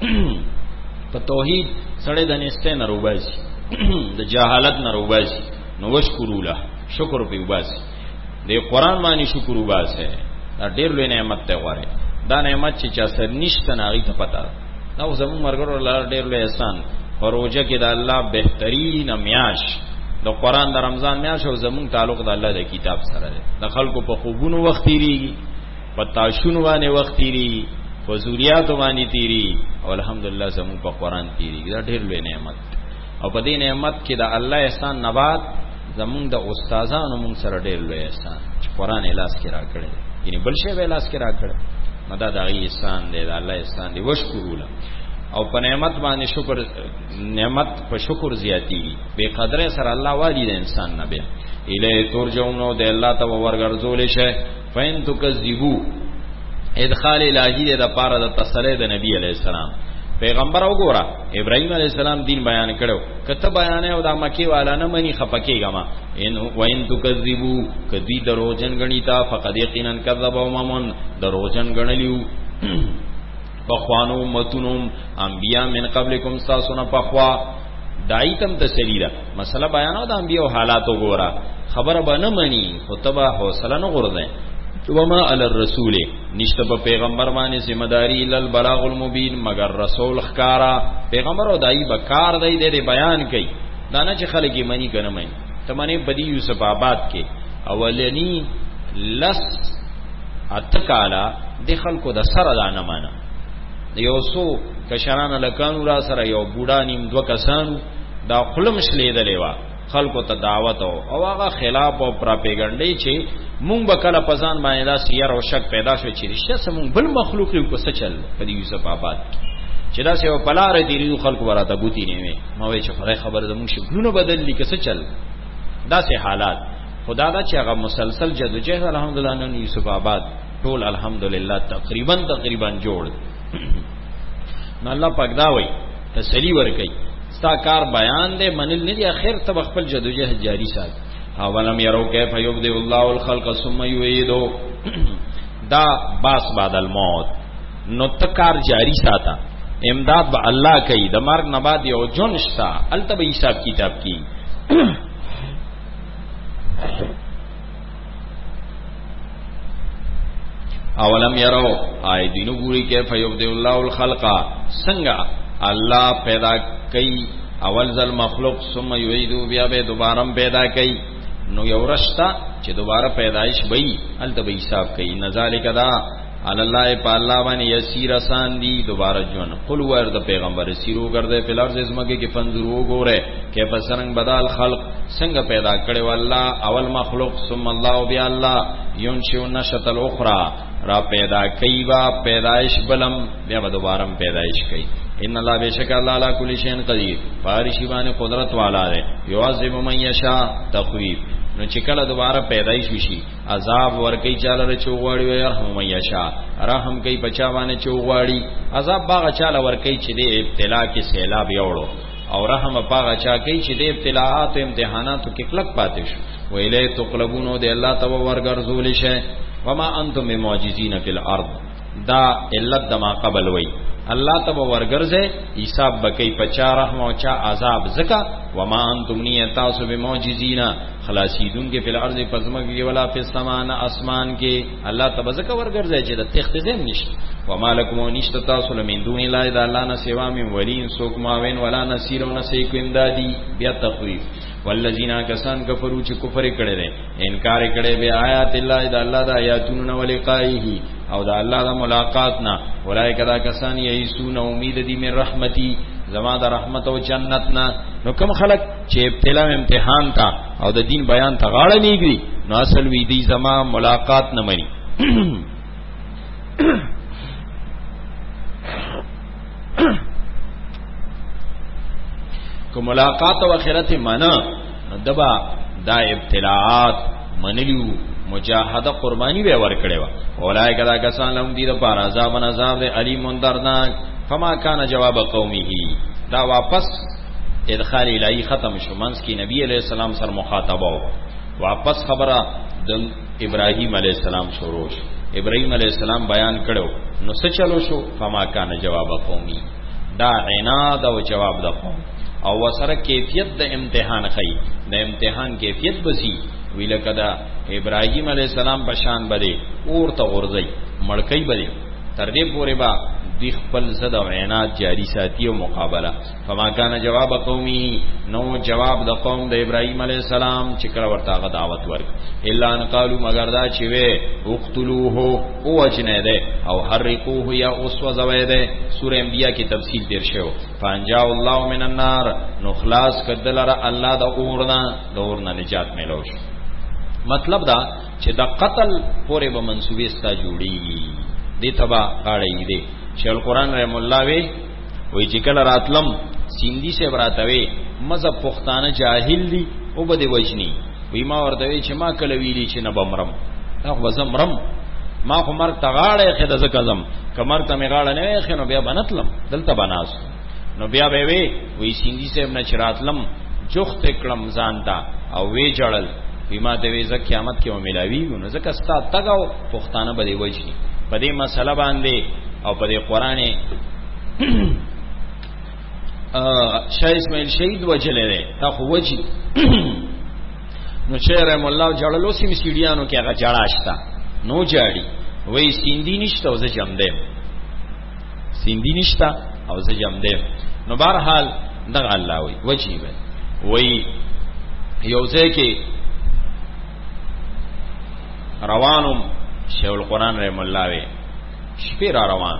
په توحید سړی د نسته نه روباسي د جهالت نه روباسي نو وشکرو له شکر په وباسي د قران باندې شکر وباسي دا ډېر لوی نعمت ته غواړي دا نعمت چې چا سر نشته نه غي ته پتا دا زمون مرګرو لار ډېر لوی احسان فروجه کې د الله بهترین میاش د قران د رمضان میاش او زمون تعلق د الله د کتاب سره ده د خلکو په خوبونو وخت تیریږي پتاشونو باندې وخت تیری فزوریات باندې تیری او الحمدلله زمو په قران تیری دا ډېر لوی نعمت او په دې نعمت کې دا الله احسان نبات زمون د استادانو مون سره ډېر لوی احسان چې قران الاس کې راکړي یعنی بل شی به الاس کې راکړي مدا دا غي احسان دی دا الله احسان دی وشکروله او په نعمت باندې شکر نعمت په شکر زیاتی به قدر سره الله والی د انسان نه به اله ترجمونو د الله ته ورګرځول شي فین تکذبو ادخال الہی د پاره د تسلی د نبی علی السلام پیغمبر وګوره ابراهیم علی السلام دین بیان کړو کته بیان او د مکی والا نه منی خپکیګه ما ان وین تکذبو کدی دروژن غنیتا فقد یقینا کذب امم دروژن غنلیو بخوانو متونم انبیاء من قبلکم ساسنا پخوا دایتم تسلی دا مسله بیانو د انبیاء حالات وګوره خبر به نه منی خطبه حوصله نه غورځي وما علی الرسول نشته په پیغمبر باندې ذمہ داری ال البلاغ المبین مگر رسول خکارا پیغمبر او دای بکار دی د بیان کوي دانه چې خلک یې منی کنه مې ته منی بدی یوسف آباد کې اولنی لس اتکالا د خلکو د سره دانه معنا یو سو کشران لکانو را سره یو بوډا نیم دو کسان دا خلم شلې دلېوا خلکو ته دعوت او هغه خلاف او پراپګاندا چې مونږ به کله پزان باندې دا سیر او شک پیدا شو چې رښتیا سمون بل مخلوق یو کو څه چل په یوسف آباد چې دا سه په لار دی خلکو وراته بوتي نه وي ما وای چې خدای خبر زموږ شګلونه بدل لیک څه چل دا سه حالات خدا دا چې هغه مسلسل جدوجہد الحمدلله نن یوسف آباد ټول الحمدلله تقریبا تقریبا جوړ نو الله پاک دا وای تسلی ور کوي ستا کار بیان دے منل نه دی اخر ته خپل جدوجہد جاری سات اولم یرو کیف یبدئ الله الخلق ثم یعیدو دا باس بعد الموت نو تکار جاری ساتا امداد با الله کوي د مرګ نه بعد یو جون شتا التبه حساب کتاب کی اولم یرو آی دینو ګوري کیف یبدئ الله الخلق څنګه الله پیدا کوي اول ذل مخلوق ثم یعیدو بیا به دوباره پیدا کوي نو یو رشتا چې دوباره پیدائش وي الته به حساب کوي نذالک دا علی الله په الله باندې یسیر آسان دی دوباره جون قل ور د پیغمبر سیرو ګرځي په لارځ زمګه کې فنزرو ګوره کې پسرنګ بدل خلق څنګه پیدا کړي والله اول مخلوق ثم الله بیا الله ينشئ النشأة الاخرى را پیدا کوي با پیدائش بلم بیا به دوباره پیدائش کوي ان الله بیشک الله علی کل شیء قدیر فارشی باندې قدرت والا دی یعذب من یشاء تخویف نو چې کله دوباره پیدایش وشي عذاب ورکی چاله چوغواړي وي رحم من یشاء رحم کوي بچا باندې چوغواړي عذاب باغ چاله ورکی چې د ابتلا کې سیلاب یوړو او رحم باغ چا کوي چې د ابتلاات او امتحاناتو کې کلک پاتې شو ویله تقلبونو د الله تبارک ورګرځول شي وما انتم بمعجزین فی الارض دا علت دما قبل وی الله تبا ورګرځه حساب بکې پچا رحم او چا عذاب زکا وما انتم نیتاسو بمعجزین خلاصیدون کې فل ارض پزمک کې ولا فی السمان اسمان کې الله تبا زکا ورګرځه چې د تختزم نشته ومالکم نشته تاسو لمن دون الله الا الله نه سوا من ولین سوک ماوین ولا نصير ونسیک امدادی بیا تخویف والذین کسان کفروا چې کفر کړي دي انکار کړي به آیات الله د الله د آیاتونو ولقایه او د الله د ملاقات نه ولای کدا کسان یئسون امید دي من رحمتي زما د رحمت او جنت نه نو کوم خلق چې ابتلا امتحان تا او د دین بیان ته غاړه نیږي نو اصل وی دي زما ملاقات نه مني کو ملاقات او اخرت معنا دبا دا ابتلاات منلیو مجاهده قربانی به ور کړي وا اولای کدا کسان لهم دي د پار عذاب عذاب علیم دردناک فما کان جواب قومه دا واپس ادخال الہی ختم شو منس کی نبی علیہ السلام سره مخاطبه واپس خبره د ابراهیم علیہ السلام شروع شو ابراهیم علیہ السلام بیان کړو نو څه چلو شو فما کان جواب قومه دا عناد او جواب د قوم او وسره کیفیت د امتحان خی د امتحان کیفیت بسی ویل کدا ابراهیم علیہ السلام بشان بده اور ته ورځي مړکې بده تر دې پورې با دوی خپل زد او عناد جاری ساتي او مقابله. فما کان جواب قومي، نو جواب د قوم د ابراهيم عليه السلام چې کړه ورته غ دعوت ورک، الا ان قالوا مگر دا چې وې اقتلوه او وجنه ده او حرقوه یا اسوځوي ده. سوره انبیاء کی تفصیل تیر شو. فانجا الله من النار، نو خلاص کدل را الله د اورنا د اورنا نجات ملوش. مطلب دا چې د قتل پورې به منسوبې ستا جوړیږي دې تبا غاړې دې. شیخ القرآن رحم الله وی وی چې کله راتلم سیندی سے براتوي مذهب پښتانه جاهل دي او بده وجني. وی ما ورته وی چې ما کله ویلی چې نه بمرم، دا خو زمرم، ما خو مرګ تغاړې خد ز کزم کمر ته میغاړه نه خنو بیا بنتلم دلته بناس. نو بیا به وی وی سیندی سے ابن چراتلم جوخت کلم ځانتا او وی جړل بیما د ویزه قیامت کې ملاویږي. نو ځکه ستا تګاو پښتانه بده وجني په دې مسله باندې او په دې قران شاه اسماعیل شهید وجلې ده تا خو وجي. نو شهر مولا جړلو سیم سیډیانو کې هغه جړاشتا نو جاړي وای سیندی نشته او زه جام دیم، سیندی نشته او زه جام دیم. نو بهرحال دغه الله وای وجي وای یو ځکه روانم شیخ القرآن رحم الله وی شپې را روان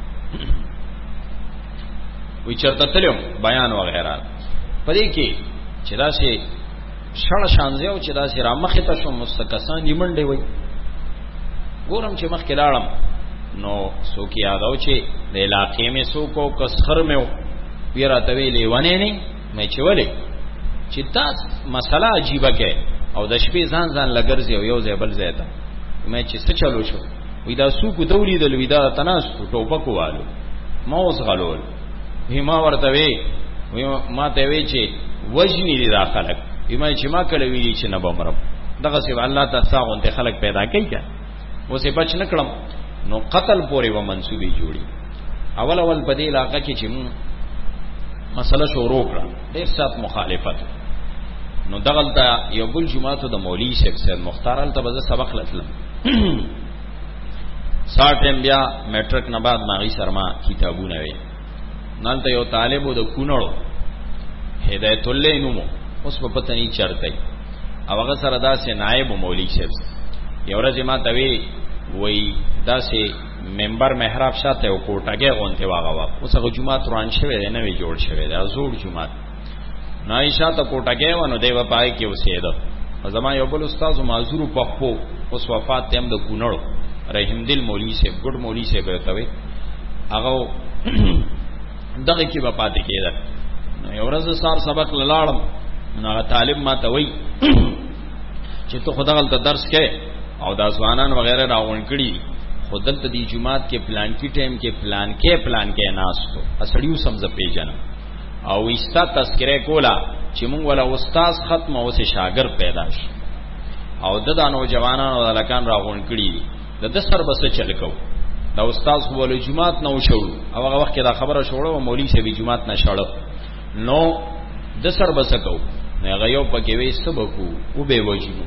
وی چرته تلم بیان وغیرہ پدې کې چې دا سي شړ شانځه او چې دا سي را مخه ته شو مستکسان نیمنډي وای. ګورم چې مخ کې لاړم نو سو کې یادو چې د علاقې مې سو کو کسخر مې پیرا توی لیوانه نه مې چولې چې دا مسله عجیبه کې او د شپې ځان ځان لګرځي او یو ځای بل ځای ته مې چې څه چلو شو. وې دا سو کو دولی د لویدا تناس ټوپکو والو ما اوس غلول ما ورته وی ما ته وی چې وجنی دي داخلك ما چې ما کله ویلی چې نه بمرم. دغه سی الله تعالی ته خلق پیدا کوي کا وسه بچ نکړم. نو قتل پورې و منسوبي جوړي. اول اول په دې علاقه کې چې مسله شروع کړه ډېر سات مخالفت. نو دغلته یو بل جمعه د مولوی شیخ سید مختار ال تبزه سبق لتلم ساټم بیا میټرک نه بعد ماغي شرما کتابونه وی نن ته یو طالب د کونړو هدایت الله نومو اوس په پته نه چرته او هغه سره داسې نائب مولوی شیخ یو ورځ ما ته وی وای داسې ممبر محراب شاته او کوټاګه غونته واغوا اوس هغه جمعه تران شوه نه وی جوړ شوه دا زوړ جمعه نایشا ته کوټاګه ونه دیو پای کې وسیده. زما یو بل استاد معذور پخپو اوس وفات تم د کونړو رحیم دل مولوی سے ګډ مولوی سے به وي هغه دغه کې په پاتې کېده. یو ورځ سار سبق لاړم نو طالب ما ته وای چې ته خدای ته درس کې او دا ځوانان وغیرہ راوون کړي خودل ته دی جمعات کې پلان کی ټیم کې پلان کې پلان کې ناستو اسړیو سمز پیژنه او استا تذکرہ کولا چې مونږ ولا استاد ختم او سه شاګرد پیدا شي او د دانو جوانانو لکان راغون کړي د د سر بس چل کو دا استاد خو ول جمعات نو شو او هغه وخت دا خبره شوړو مولوی شه به جمعات نه شړو نو د سر بس کو نه هغه یو پکې وې سبکو او به وجنو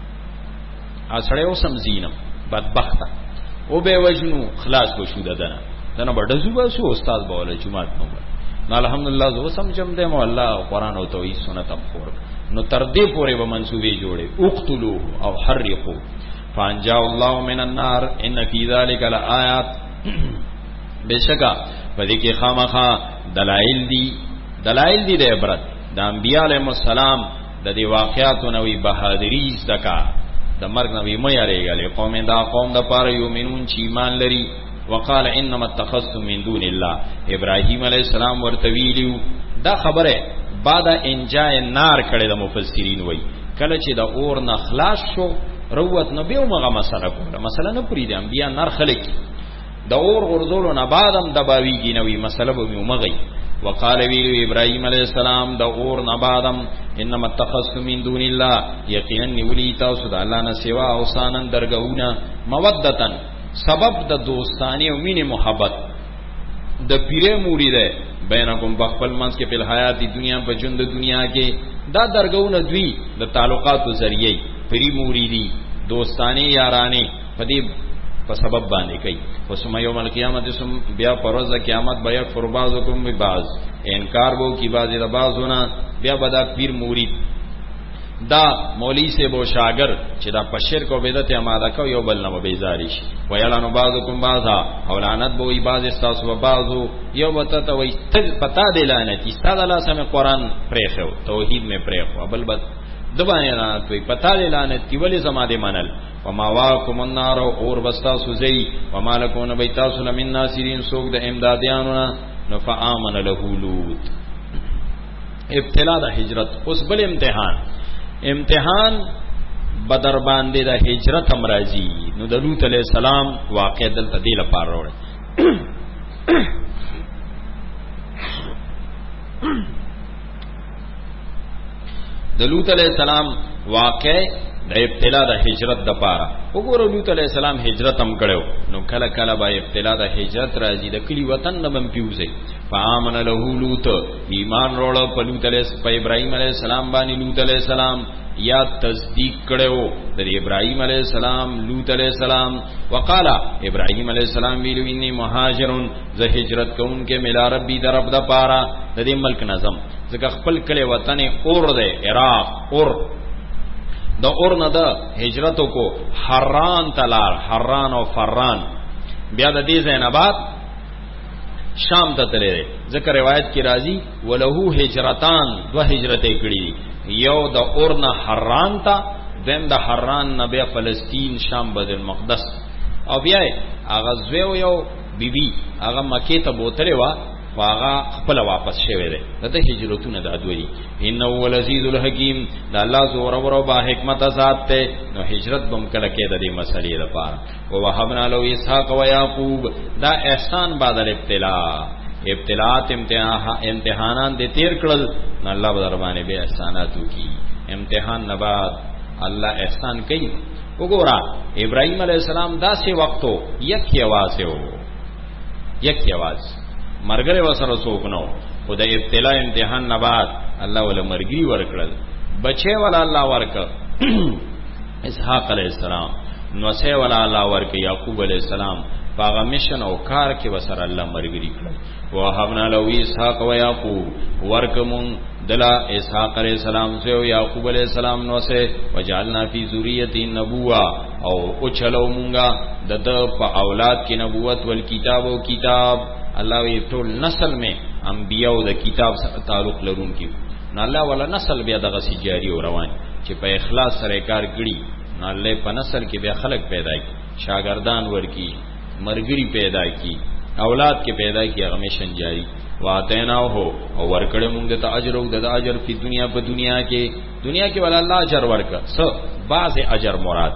اسړیو سمزینم بدبخت او به وجنو خلاص کو شو ددنه دنه بډزو باسو استاد بوله جمعات نو نو الحمدلله زو سمجم دې مو الله قرآن او توحید سنت خور نو تر دې پورې به منسوبې جوړې اقتلوا او حرقوا فانجا الله من النار ان فی ذلک لآیات بشکا پدې کې خامخا دلائل دي دلائل دي د عبرت د انبیاء علیهم السلام د دې واقعاتو نوې بهادری زکا د مرګ نوې مې یاريګلې قوم دا قوم د پاره یومنون چې ایمان لري. وقال انما اتخذتم من دون الله ابراهيم عليه السلام ورته ویلو دا خبره بعد انجاء النار کړه د مفسرین وای کله چې د اور نه خلاص شو روت نبی او مغه مسله کوله مسله نه پری د انبیا نار خلق د اور غرزولو نه بعدم دباویږي نوې مسله به مغي. وقال ویلو ابراهيم عليه السلام د اور نه بعدم انما اتخذتم من دون الله یقینا ولی تاسو د الله نه سوا او سانن درګونه مودتن سبب د دوستانی او مینه محبت د پیره موری ده بینکم بخپل منس کې په حیات دنیا په ژوند دنیا کې دا درګونه دوی د تعلقاتو ذریعہ پیری موری دي دوستانی یارانه په دې په سبب باندې کوي. وسم یوم القیامت سم بیا پروز قیامت بیا فربازکم ببعض انکار وو کی بعضی د بعضونه بیا بدا پیر مرید دا مولوی سے بو شاگر چې دا په شرک او بدعت آماده کو یو بل نه بیزاری شي ویلانو بعضکم بعضا او لعنت بو ای بعض استاسو بعضو یو وته ته وي پتا دی لعنت استاد الله سم قرآن پرېخو توحید می پرېخو بل بد دبانه لعنت وي پتا دی لعنت کی ولی زما دی منل وما واکم النار اور بستا سوزی وما لکون بیتاسو لمن ناصرین سوق د امدادیانو نو فآمن له لوط. ابتلا د هجرت اوس بل امتحان امتحان بدر باندې د هجرت امراضی نو د لوط علیہ السلام واقع دلته دی لپاره وروړي. د لوط علیہ السلام واقع د ابتلا د هجرت د پاره وګوره لوط علیہ السلام هجرت هم کړو نو کله کله با ابتلا د هجرت راځي د کلی وطن نه بم پیوځي. فآمن له لوط ایمان وروړ په لوط علیہ په ابراهیم علیہ السلام باندې لوط علیہ السلام یا تصدیق کړو د ابراهیم علیہ السلام لوط علیہ السلام. وقالا ابراهیم علیہ السلام ویلو انی مهاجرون ز هجرت کوم کې ملا ربی در رب د پاره د دې ملک نظم ځکه خپل کله وطن اور ده عراق اور د اور نه د هجرتو کو حران تلار حران او فران بیا د دې زینبات شام ته تللی ذکر روایت کی راضی ولہو هجرتان دو هجرتې کړي یو د اور نه حران تا دیم د حران نه بیا فلسطین شام بیت المقدس او بیا هغه زویو یو بیبي هغه مکه ته بوتره وا واغه خپل واپس شوه ده دته هجرتونه د ادوري انه ولذیذ الحکیم د الله زور او با حکمت ذات ته نو هجرت بم کله کې د دې مسلې لپاره او وهبنا له اسحاق و یاقوب دا احسان بعد الابتلاء ابتلاءات امتحان امتحانات دې تیر کړل نو الله به در باندې به احسانات وکي امتحان نه بعد الله احسان کوي. وګوره ابراهيم عليه السلام داسې وختو یک आवाज یو یک आवाज مرګره وسره څوک نو خو د ابتلا امتحان نه بعد الله ول مرګي ورکړل بچي ولا الله ورک اسحاق علیہ السلام نو سه ولا الله ورک یعقوب علیہ السلام باغ مشن او کار کې وسره الله مرګري کړل. وهبنا له اسحاق و یعقوب ورکمون دلا اسحاق علیہ السلام سے او یعقوب علیہ السلام نو سے وجعلنا فی ذریته نبوة او او چلو مونږه د په اولاد کې نبوت ول کتاب او کتاب الله وی ټول نسل میں انبیاء او د کتاب سره تعلق لرونکي نو الله ولا نسل بیا دغه سی جاری او روان چې په اخلاص سره کار کړي نو الله په نسل کې بیا خلق پیدا کی شاګردان ورکی مرګري پیدا کی اولاد کې پیدا کی همیشن جاری واتینا هو او ورکړه مونږ ته اجر او د اجر په دنیا په دنیا کې دنیا کې ول الله اجر ورکړه س بعض اجر مراد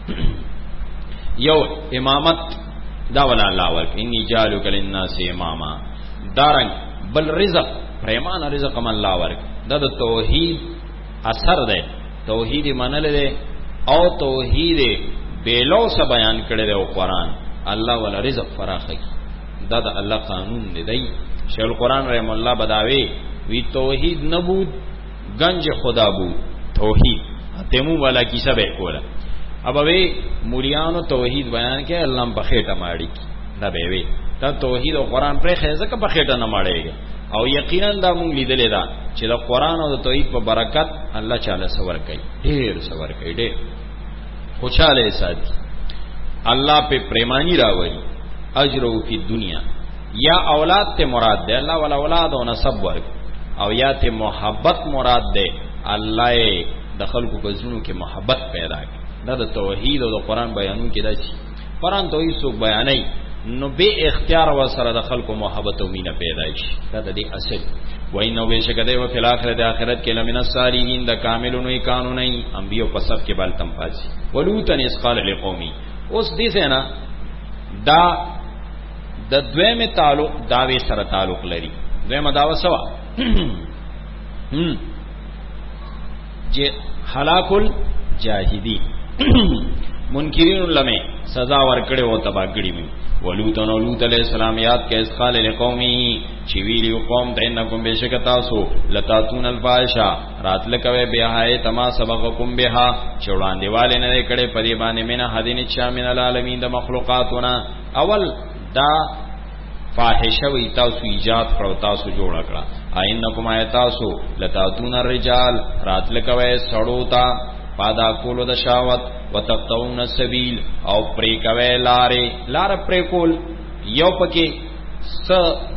یو امامت دا ول الله ورک انی جالک للناس اماما دارنګ بل رزق پریمان رزق هم الله ورک دا د توحید اثر ده توحید منل ده او توحید بیلو سے بیان کړي ده قرآن الله ول رزق فراخی دا د الله قانون دی دی شیخ القرآن رحم الله بداوی وی توحید نبود گنج خدا بود توحید تیمو والا کیسه به کوله اب وی مولیانو توحید بیان کې الله په خېټه ماړي دا به وی دا توحید او قرآن پر خېزه کې په خېټه نه ماړيږي او یقینا دا مونږ لیدلې دا چې دا قرآن او د توحید په برکت الله تعالی سور کوي ډېر سور کوي ډېر خوشاله ساتي الله په پریمانی راوړي اجرو فی دنیا یا اولاد ته مراد ده الله ولا اولاد او نسب ورک او یا ته محبت مراد ده الله د خلکو په زړونو کې محبت پیدا کړي دا د توحید او د قرآن بیانون کې دا شي قرآن توحید سو بیانای نو به اختیار و سره د خلکو محبت او مینه پیدا شي دا د دې اصل وای نو به شګه دی او په آخرت آخرت کې لمن الصالحین د کاملونو قانوني انبیو په صف کې بل تم پاسي ولوتن اس قال لقومي اوس دې سینا دا د دویمه تعلق داوی سره تعلق لري دویمه داوا سوا هم چې هلاکل جاهدی منکرین لمه سزا ورکړې او تبا کړې می ولوط نو لوط علیہ السلام یاد کې اس قال لقومي چې ویلی قوم ته انکم بشک تاسو لتاتون الفاحشا راتل کوي بهای تما سبقکم بها چوڑان دیواله نه کړي پری باندې مینا حدین چا من العالمین د مخلوقاتنا اول دا فاحشه وی تاسو ایجاد کړو تاسو جوړ کړه اینکم ایتاسو لتاتون الرجال راتل کوي سړو تا پادا کولو د شاوت وتقطعون السبيل او پری کوي لارې لار پری کول یو پکې س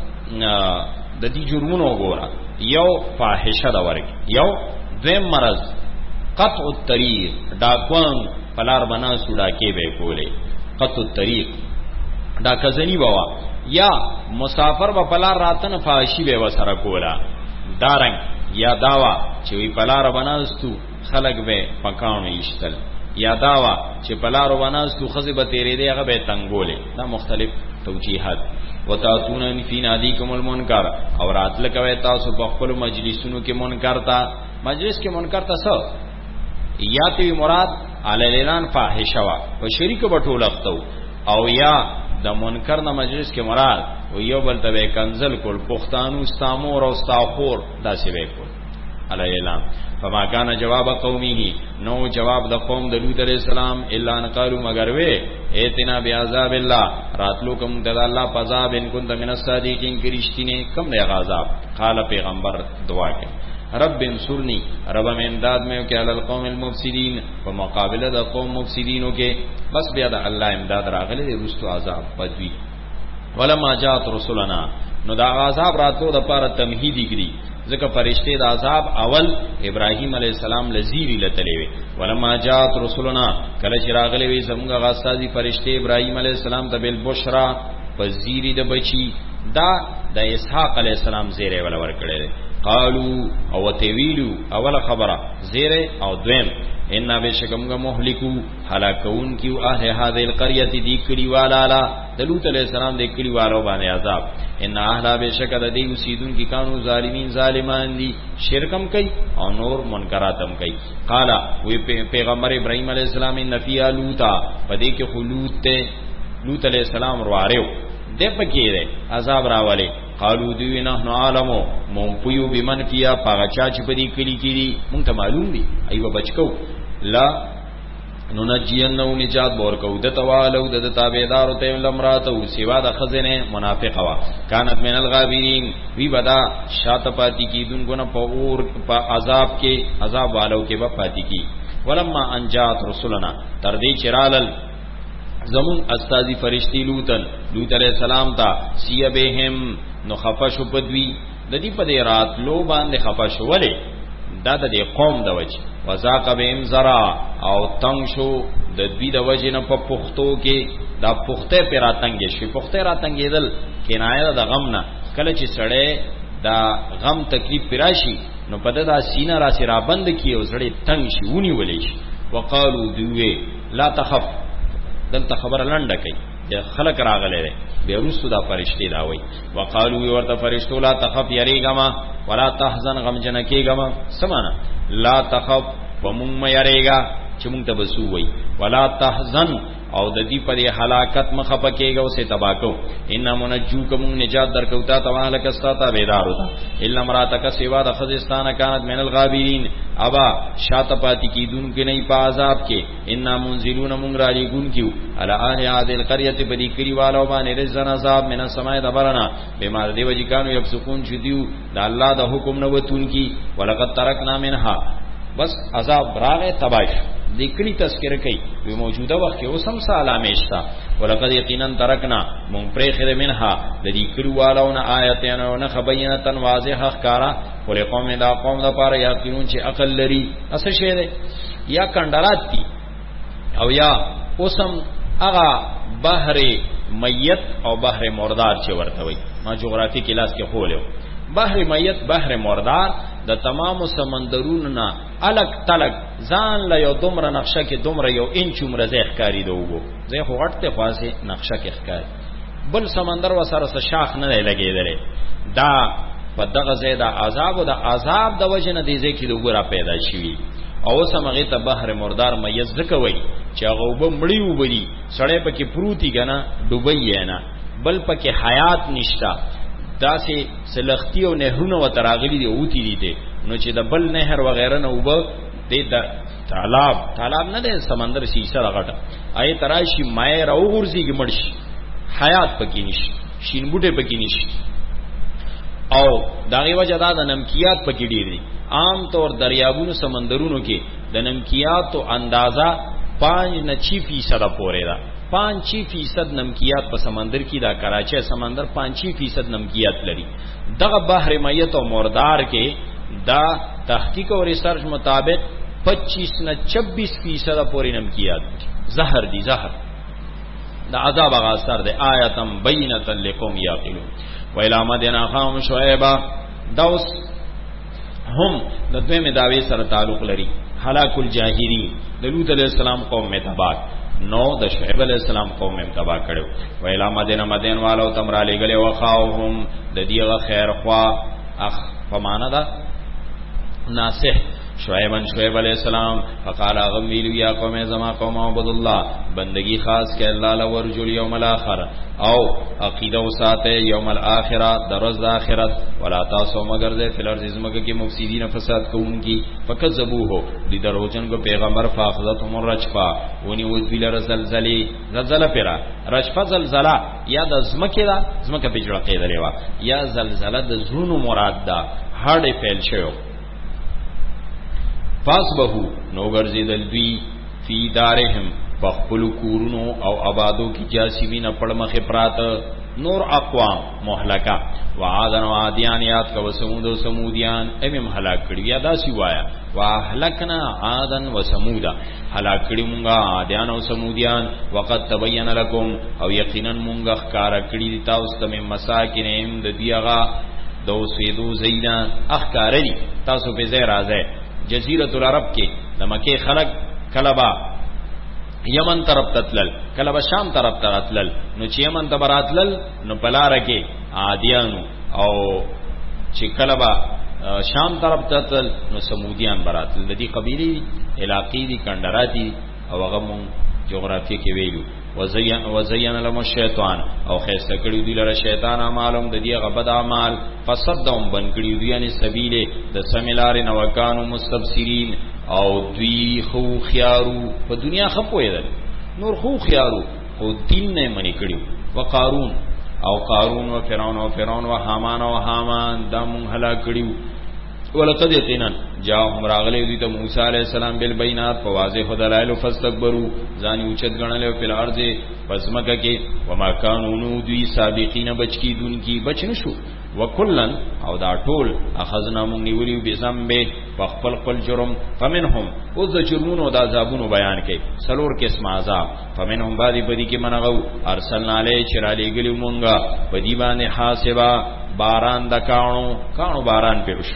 د دې جرمونو وګوره یو فاحشه دا ورګ یو دویم مرض قطع الطريق ډاکوان پلار بنا سوډا کې به کولې قطع الطريق ډاکزنی بوا یا مسافر په پلار راتن فاحشي به وسره کولا دارنګ یا داوا چې وی پلار بناستو خلق به پکانو ایشتل یا داوا چې پلارو بناستو خزی به تیرې دی هغه به تنګولې دا مختلف توجیهات وتاتون فی نادیکم المنکر او راتل کوي تاسو په خپل مجلسونو کې منکر تا مجلس کې منکر تا څه یا تی مراد علی اعلان فاحشه وا په شریک بټول اختو او یا د منکر نه مجلس کې مراد او یو بل ته کنزل کول پښتانو استامور او استاخور داسې وکول علی اعلان فما کان جواب قومه نو جواب د قوم د لوط علیہ السلام الا ان قالوا مگر وی ایتنا بعذاب الله راتلو کوم د الله عذاب ان كنت من الصادقین کرشتینه کم نه عذاب قال پیغمبر دعا کوي رب انصرنی رب امداد میں کہ علی القوم المفسدین په مقابله د قوم مفسدینو کې بس بیا د الله امداد راغلی د رستو عذاب بدوی ولما جاءت رسلنا نو دا عذاب راتو د پاره تمهیدی کړي ځکه فرشته د عذاب اول ابراهیم علی السلام لزیری لتلې وي ولما جاءت رسلنا کله چې راغلی وي زموږه غاستازي فرشته ابراهیم علی السلام ته بل بشرا پزیری د بچی دا د اسحاق علی السلام زیره ول ورکړي قالو او تیویلو اول خبره زیره او دویم ان بشکمغه مهلکو هلاکون کیو اهل هذه القريه دی کړي والا لا دلوت علیہ السلام دی کړي والو باندې عذاب ان اهل بشک د دې اوسیدون کی کانو ظالمین ظالمان دي شرکم کوي او نور منکراتم کوي قال وی پیغمبر ابراهیم علیہ السلام ان فی لوطا پدې کې خلوت ته لوط علیہ السلام وروارو د پکې ده عذاب راولي قالو دوی نه نو عالمو مون پيو بمن کیا پاغا چا چې پدې کلی کړي مونږ ته معلوم دي ایو بچکو لا نو نجین نو نجات ورکو د توالو د تابعدار ته لمراتو سیوا د خزنه منافقه وا کانت من الغابرین وی بدا شات پاتی کی دن کو نه پور په عذاب کې عذاب والو کې و پاتی کی ولما انجات رسولنا تر دې چرالل زمون استادی فرشتي لوتن لوط علیہ السلام تا سی بهم نو خفشو پدوی د دې په دې رات لو باندې خفشو ولې دا د دې قوم د وجه وزاق بهم زرا او تنگ شو د دې د وجه نه په پختو کې دا پخته پر راتنګ شي پخته راتنګېدل کنایه د غم نه کله چې سړی دا غم تکلیف پراشي نو په دا سینه را سره بند کی او سړی تنگ شي ونی ولې شي وقالو دوی لا تخف دلته خبر لنډه کوي د خلق راغله ده به رسو دا فرشتي دا وای وقالو ورته فرشتو لا تخف یریګما ولا تحزن غم جنکیګما سمانا لا تخف ومم یریګا چې مونږ ته بسو وای ولا تحزن او د دې پر هلاکت مخه پکېګو سه تباکو ان منجوکم نجات درکو تا توالک استا بیدار ہوتا الا مراتک سوا د خزستان کانت من الغابرین ابا شات پاتی کی دن کې نه په عذاب کې ان منزلون من را لګون کیو الا اهل هذه القريه بدی کری والو باندې رزن عذاب من السماء دبرنا بما دی وجی کانو یبسقون شدیو د الله د حکم نو وتون کی ولقد ترکنا منها بس عذاب راغه تباش دکړي تذکرہ کوي وی موجوده وخت کې اوسم سلامه شتا ولقد یقینا ترکنا مون پرې خره منها د دې کړي والونه آیاتونه نه خبینتن واضح ښکارا ولې قوم دا قوم د پاره یقینون چې عقل لري اسه شه ده یا کندرات دي او یا اوسم هغه بحر میت او بحر مردار چې ورته وي ما جغرافي کلاس کې خولو بحر میت بحر مردار د تمام سمندرونو نه الګ تلګ ځان له یو دومره نقشه کې دومره یو انچ عمر زه ښکاری دوغو زه خو غټه خاصه نقشه کې ښکار بل سمندر وسره سره شاخ نه لګیدل دا په دغه زیاده عذاب او د عذاب د وجه نه دی ځکه د وګړه پیدا شي او سمغه ته بحر مردار میز دکوي چې هغه وب مړی وبدي سړی پکې پروتي کنه ډوبې نه بل پکې حیات نشتا داسې سلختی او نهرونه وتراغلي دي اوتی دي دي نو چې د بل نهر وغیرہ نه وب دې د تالاب تالاب نه ده سمندر شیشه راغټه آی تراشی مای راو ورزي کې مرشي حیات پکې نشي شین بوټه پکې نشي او داغه وجه دا د نمکیات پکې ډیر دي عام طور دریابونو سمندرونو کې د نمکیاتو اندازا پانچ نه چھ فیصد پورې ده پانچ فیصد نمکیات په سمندر کې دا کراچي سمندر پانچ فیصد نمکیات لري دغه بحر میت او مردار کې دا تحقیق او ریسرچ مطابق پچیس نه چھبیس فیصد پورې نمکیات زهر دي زهر دا عذاب غاثر ده آیتم بینۃ لقوم یعقلون و الی مدین اخاهم شعیب دوس هم د دوی مداوی سره تعلق لري هلاك الجاهلین د لوط علیہ السلام قوم میں تباہ نو د شعیب علیہ السلام قوم میں تباہ کړو و الی مدین مدین والو تمرا لګلې وخاوهم د دیغه خیر خوا اخ فمانه دا ناصح شعیبن شعیب علیہ السلام فقال غمیلو یا قوم زما قوم عبد الله بندگی خاص کہ اللہ لورجو الیوم الاخر او عقیدہ وساته یوم الاخرہ درز اخرت ولا تاسو مگر دے فی الارض زمکہ کی مفسدین فساد کون کی فکذبوه دی دروجن کو پیغمبر فاخذتهم الرجفہ ونی وذل زلزلی زلزلہ پیرا رجفہ زلزلہ یا د زمکہ دا زمکہ پجړه کېدلې وا یا زلزلہ د زونو مراد دا هړې فعل شوی فاسبهو نو ګرځیدل دوی فی دارهم بخپل کورونو او آبادو کی جاسمین پړمخه پرات نور اقوام مهلکا وعادن وعادیان یاد کو سمود و سمودیان ایم هلاک کړي یا داسی وایا واهلکنا عادن و سمودا هلاک کړي مونږه عادیان او سمودیان وقد تبین لكم او یقینا مونږه ښکارا کړي تاسو ته مساکنهم د دیغه دو سیدو زینا اخکاری تاسو په ځای راځي جزیرۃ العرب کې د مکه خلق کلبا یمن طرف تتلل کلبا شام طرف تتلل نو چې یمن ته براتلل نو بلاره کې عادیانو او چې کلبا شام طرف تتلل نو سمودیان براتل د دې قبيله علاقې دي کندراتی او هغه مون جغرافیه کې ویلو وزین وزین لهم الشیطان او خیسته کړي دی لره شیطان اعمالهم د دې غبد اعمال فصدهم بن کړي دی یعنی سبیل د سمیلار نوکانو مستبصرین او دوی خو خيارو په دنیا خپویدل نور خو خيارو او دین نه منی کړي وقارون او قارون و فرعون او فرعون و حامان او حامان دم هلاک کړي ولقد یقینا جاءهم راغلی دوی ته موسی علیہ السلام بالبينات فواضح دلائل فاستكبروا ځان اوچت غنل په الارض پس مکه کې وما كانوا دوی سابقین بچکی دن کی بچ نشو وکلن او دا ټول اخذنا من نیولی بذنبه فخپل خپل جرم فمنهم او د جرمونو د عذابونو بیان کړي سلور قسم عذاب فمنهم بعضی بدی کې منغو ارسلنا علی چرالی ګلو مونږه بدی باندې حاسبا باران د کانو کانو باران پیوش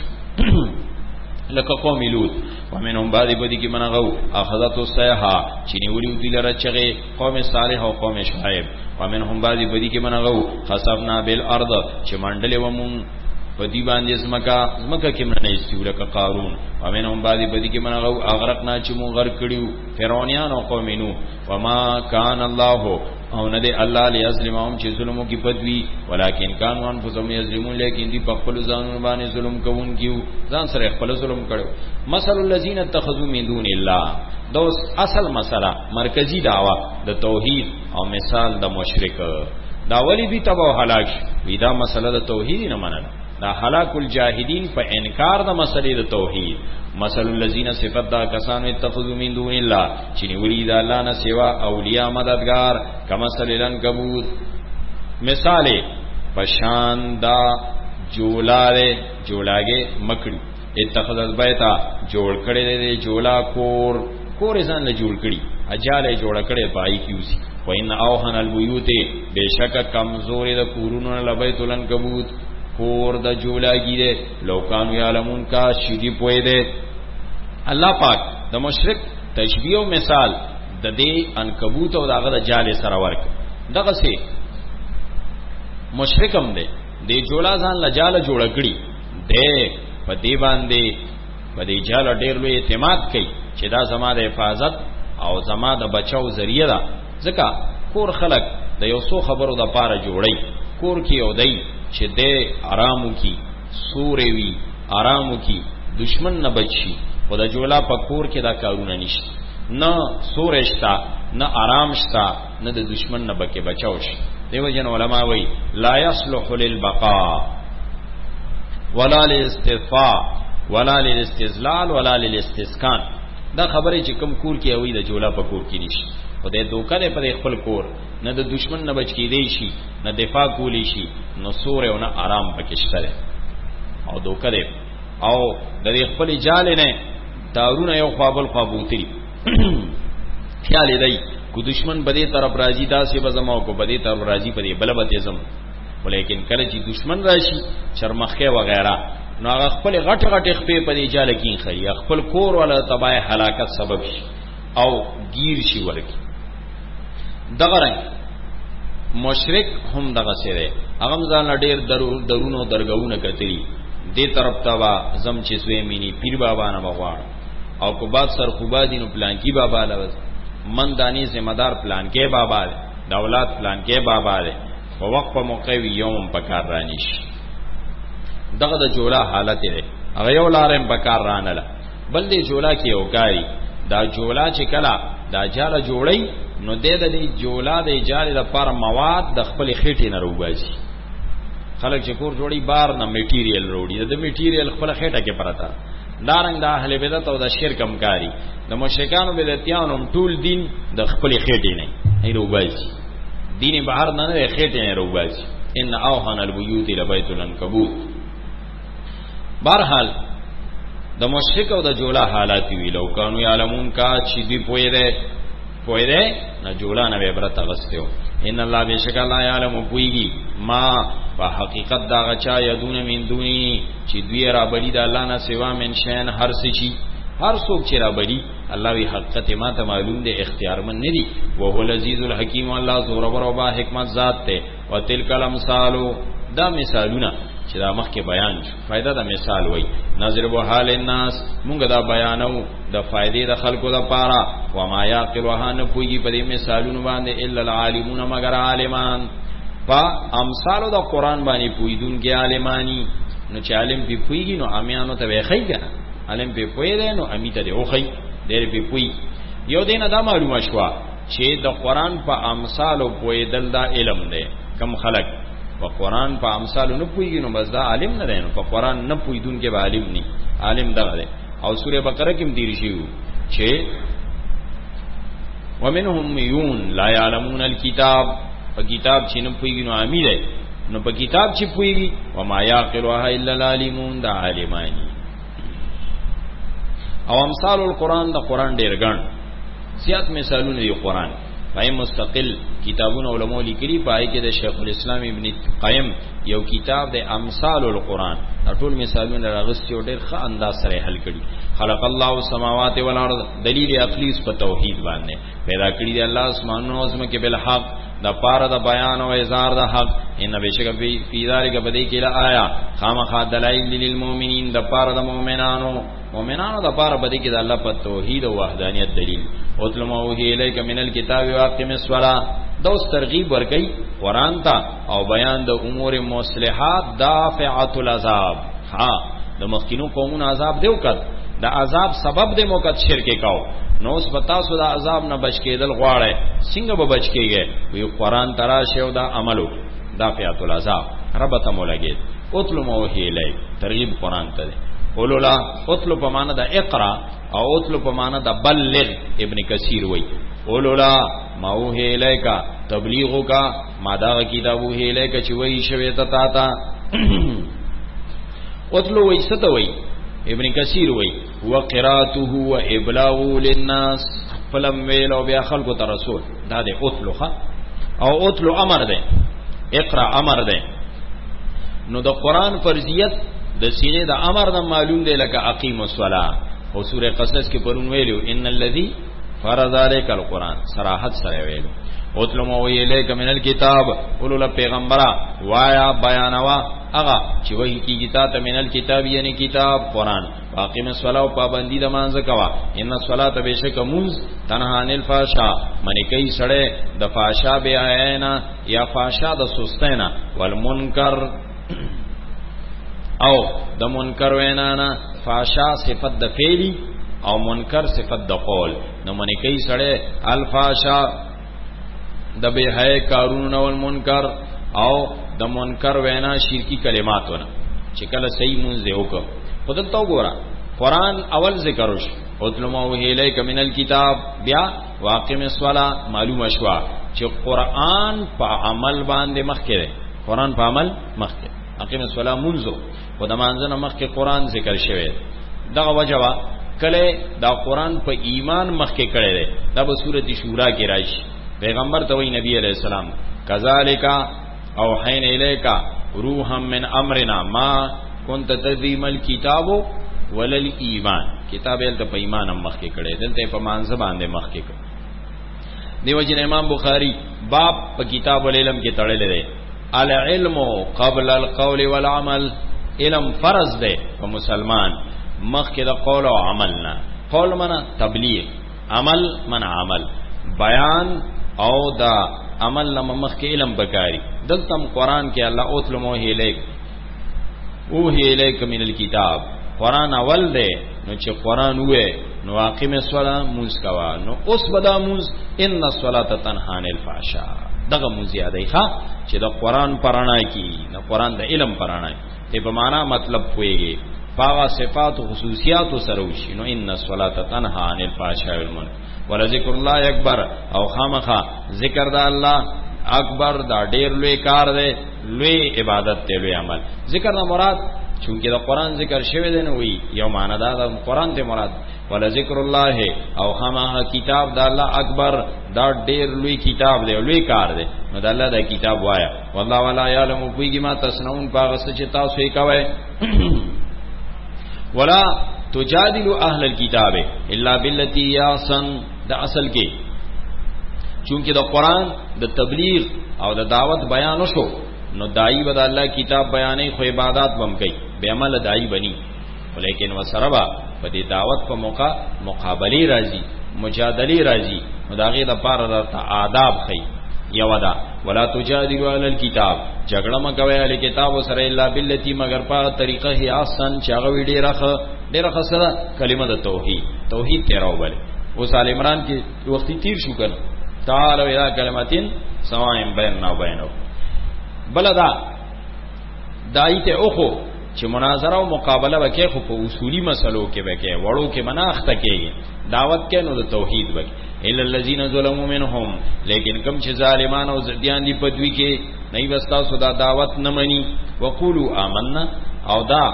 لکه قوم لوط ومنهم بعضی بدی کې منغو اخذت الصیحه چینی ولی دی لره چغه قوم صالح او قوم شعیب ومنهم بعضی بدی کې منغو خسفنا بالارض چې منډلې ومون بدی باندې زمکا زمکا کې من نه استول ک قارون ومنهم بعضی بدی کې منغو اغرقنا چې مون غر کړیو فرعونیان او قوم نو وما کان الله او نه دی الله لیظلمهم چې ظلمو کې پدوی ولکن کانوا انفسهم یظلمون لیکن دی په خپل ځانونو باندې ظلم کوونکیو ځان سره خپل ظلم کړو مثل الذين اتخذوا من دون الله دوس اصل مسله مرکزی دعوا د توحید او مثال د مشرک دا ولی دی تبو هلاک وی دا مسله د توحید نه منل دا هلاك الجاهدین په انکار د مسلې د توحید مثل الذين صفات دا کسانو اتخذوا من دون الله چې نیولې دا الله نه سوا اولیاء مددگار کما مثلن کبوت مثال پشان دا جولاله جولاګه مکړي اتخذ البیتا جوړ کړي دي جولا کور کور ځان له جوړ کړي اجاله جوړ کړي پای کیوسی وان اوهن البیوت بشک کمزوري د کورونو لبیتلن کبوت کور د جولاګی دے لوکانو یعلمون کا شدی پوی دے الله پاک د مشرک تشبیه او مثال د دې عنکبوت او داغه د جال سره ورک دغه سي مشرکم دے د جولا ځان له جال جوړ کړي دے په دې باندې په دې جال ډېر لوی اعتماد کوي چې دا زما د حفاظت او زما د بچاو ذریعہ ده. ځکه کور خلک د یو څو خبرو د پاره جوړي، کور کې یو دی چې د آرامو کی سورې وی آرامو کی دشمن نه بچي، خو د جولا په کور کې دا کارونه نشته، نه سورې شتا نه آرام شتا نه د دشمن نه بکه بچاو شي. دیو جن علماء وی لا يصلح للبقاء ولا للاستفاء ولا للاستذلال ولا للاستسکان. دا خبره چې کوم کور کې وي د جولا په کور کې نشي، خو د دوکه په خپل کور نه د دشمن نه بچ کېدی شي، نه دفاع کولی شي، نو سورې او نه آرام پکې شته او دوکه دی او د خپل جال نه دارونه یو خپل خپوتري خیال دی کو دشمن بده طرف راځي داسې بزما کو بده طرف راځي په دې بل بده زم، ولیکن کله چې دشمن راشي شرمخه وغیرہ نو هغه خپل غټ غټ خپې په دې جال کې خي خپل کور ولا تباہ هلاکت سبب شي او گیر شي ورکی. دغه رنګ مشرک هم دغه سره هغه ځان ډېر درو درونو درګونه کتري دې طرف توا زم چې سوې مینی پیر بابا نه بغواړ او کو بعد سر خوبا دینو پلان کی بابا لوز من دانی ذمہ دار پلان کې بابا دے دولت پلان کې بابا دے په وقت په موقع یوم پکار رانیش. دغه د جوړه حالت دی هغه یو لارم پکار رانله بل دې جوړه کې وکاري دا جوړه چې کلا دا جاله جوړي نو دې د دې جوړه د جاله لپاره مواد د خپل خېټې نه روباسي. خلک چې کور جوړي بار نه میټیریل وروړي د میټیریل خپل خېټه کې پراته. دارنګ د اهل بدعت او د شرک همکاري د مشرکانو بدعتيانو ټول دین د خپل خېټې نه نه روباسي، دین بهر نه نه خېټې نه روباسي. ان اوهن البيوت لبيت العنكبوت. بهرحال د مشرک او د جوړه حالات وی لو کانو یعلمون کا چې دی پوی ده پوی ده نه جوړه نه عبرت غستو. ان الله بشک الله یعلم پویږي ما په حقیقت دا غچا یدون من دونی چې دوی را بلی د الله نه سوا من شین هر څه چی هر څوک چې را بلی الله وی حقیقت ما ته معلوم دی اختیار من ندی او هو العزیز الحکیم. الله زور او با حکمت ذات ته او تلک الامثال دا مثالونه چې دا مخکې بیان شو فائدہ دا مثال وای نظر به حال الناس مونږ دا بیانو د فائدې د خلکو لپاره و ما یعقلها نه پویږي په دې مثالونو باندې الا العالمون مگر عالمان په امثال د قران باندې پویدونکي عالمانی نو چې عالم په پویږي نو امیانو ته وخی کنه عالم په پوی دی نو امیته دی اوخی ډېر په پوی یو دینه دا معلومه شو چې د قران په امثال او پویدل دا علم دی. کم خلک په قران په امثال نه پویږي نو بس دا عالم نه دی، نو په قران نه پویدون کې به عالم ني عالم دا دی. او سوره بقره کې هم دی شیو چې ومنهم یون لا يعلمون الكتاب په کتاب چې نه پویږي نو عامی دی، نو په کتاب چې پویږي و ما يعقلها الا العالمون دا عالمانی. او امثال القران دا قران ډیر ګڼ زیات مثالونه دی قران پای مستقل کتابونه علماء لیکلي پای کې د شیخ الاسلام ابن قیم یو کتاب د امثال القران ټول مثالونه راغستي او ډېر ښه انداز سره حل کړي. خلق الله السماوات والارض دلیل عقلی په توحید باندې پیدا کړی دی الله اسمانونو او زمکه بل حق د پاره د بیان او اظهار د حق. ان بشک فی ذلک بدی کلا آیا خامخ دلائل للمؤمنین د پاره د مؤمنانو مؤمنانو د پاره بدی کې د الله په توحید او وحدانیت دلیل. اتل ما وحی الیک من الکتاب واقم الصلاة دوس ترغیب ورکي قران ته او بیان د امور مصلحات دافعه العذاب. ها د مخکینو قومونو عذاب دیو کړ د عذاب سبب د موقت شرک کاو نو اس بتا سو د عذاب نه بچ کېدل غواړي څنګه به بچ کېږي وی قران تراشه او دا عملو دافعه العذاب ربته مولګي. اتل ما وحی الیک ترغیب قران ته اولولا اتلو په معنا د اقرا او اتلو په معنا د بلغ. ابن کثیر وای اولولا ما وحی الیکا تبلیغو کا ما دا کتابو هی الیکا چې وای شوی ته تا تا اتلو وای ست وای ابن کثیر وای وقراته و ابلاغ للناس فلم ویلو بیا خلق ته رسول دا د اتلو ښا او اتلو امر ده اقرا امر ده. نو د قران فرضیت د سینې د امر د معلوم دی لکه اقیم الصلاه او سوره قصص کې پرون ویلو ان الذي فرض عليك القران صراحت سره ویلو اتلو ما وی الیک من الكتاب اولو پیغمبرا وایا بیانوا اغا چې وਹੀ کی کتاب من الكتاب یعنی کتاب قران واقیم الصلاه او پابندی د مانځ کوا ان الصلاه بشک منز تنها عن الفحشاء منی کوي سړی د فحشاء بیانا یا فحشاء د سستینا والمنکر او د منکر وینانا فحشاء صفت د فعلی او منکر صفت د قول نو منی کوي سړی الفحشاء د به ہے کارون او المنکر او د منکر وینا شرکی کلماتونه چې کله صحیح مونږ دی وکړو خدای ته وګوره قران اول ذکر وش اتلو ما وحی الیک من الكتاب بیا واقیم الصلاه معلومه شوا چې قران په عمل باندې مخکې دی قران په عمل مخکې واقیم الصلاه منځو په د مانځنه مخکې قران ذکر شوی دغه وجوا کله دا قران په ایمان مخکې کړی دی دا په سورۃ شورا کې راشي پیغمبر ته وی نبی علیہ السلام کذالک او حین الیکا روحا من امرنا ما كنت تدري ما الكتاب ولا الايمان کتاب ال په ایمان مخ کې کړي دلته په مانځ باندې مخ کې کړي دیو جن امام بخاری باب په کتاب العلم کې تړلې ده العلم قبل القول والعمل علم فرض ده په مسلمان مخ کې د قول او عمل نه قول معنا تبلیغ عمل معنا عمل بیان او دا عمل لما مخ کې علم بکاری دلتم قران کې الله اوتلو موهی الیک اوهی الیک من الكتاب قران اول دی نو چې قران وې نو واقیم الصلاه موږ کوا نو اوس بدا موږ ان الصلاه تنها عن الفحشاء دغه موږ یادای ښا چې د قران پرانا کی نو قران د علم پرانا ته په معنا مطلب کوي پاغه صفات او خصوصیات سره وشي نو ان الصلاه تنها عن الفحشاء والمنکر ولذکر الله اکبر او خامخا ذکر د الله اکبر دا ډیر لوی کار دی لوی عبادت دی لوی عمل ذکر نه مراد چونکه دا قران ذکر شوی دی نو وی یو معنا دا د قران ته مراد ولذکر الله او خامخا کتاب د الله اکبر دا ډیر لوی کتاب دی لوی کار دی نو د الله دا کتاب وایا والله ولا یعلم بیګی ما تصنعون پاغه چې تاسو یې کوي ولا تجادل اهل الكتاب الا بالتي احسن دا اصل کې چونکه د قران د تبلیغ او د دعوت بیان وشو نو دای به د الله کتاب بیانې خو عبادت بم کوي به عمل دای بني ولیکن وسربا په دې دعوت په موقع مقابله راځي مجادله راځي نو داغه د پاره د آداب خي یو دا ولا تجادلوا علی الكتاب جګړه مکوي علی کتاب سره الا بالتی مگر په طریقه هي احسن چاغوي ډیره ډیره خسره کلمه د توحید توحید تیراو بل اوس آل عمران کې وخت تیر شو کنه تعالوا الى کلمتين سواء بيننا وبينكم بلدا دایته اوخو چې مناظره او مقابله وکي خو په اصولي مسلو کې وکي وړو کې مناخته کې دعوت کې نو د توحید وکي الا الذين ظلموا منهم لیکن کم چې ظالمان او زديان دي په دوی کې نه وستا سودا دعوت نه مني وقولوا آمنا او دا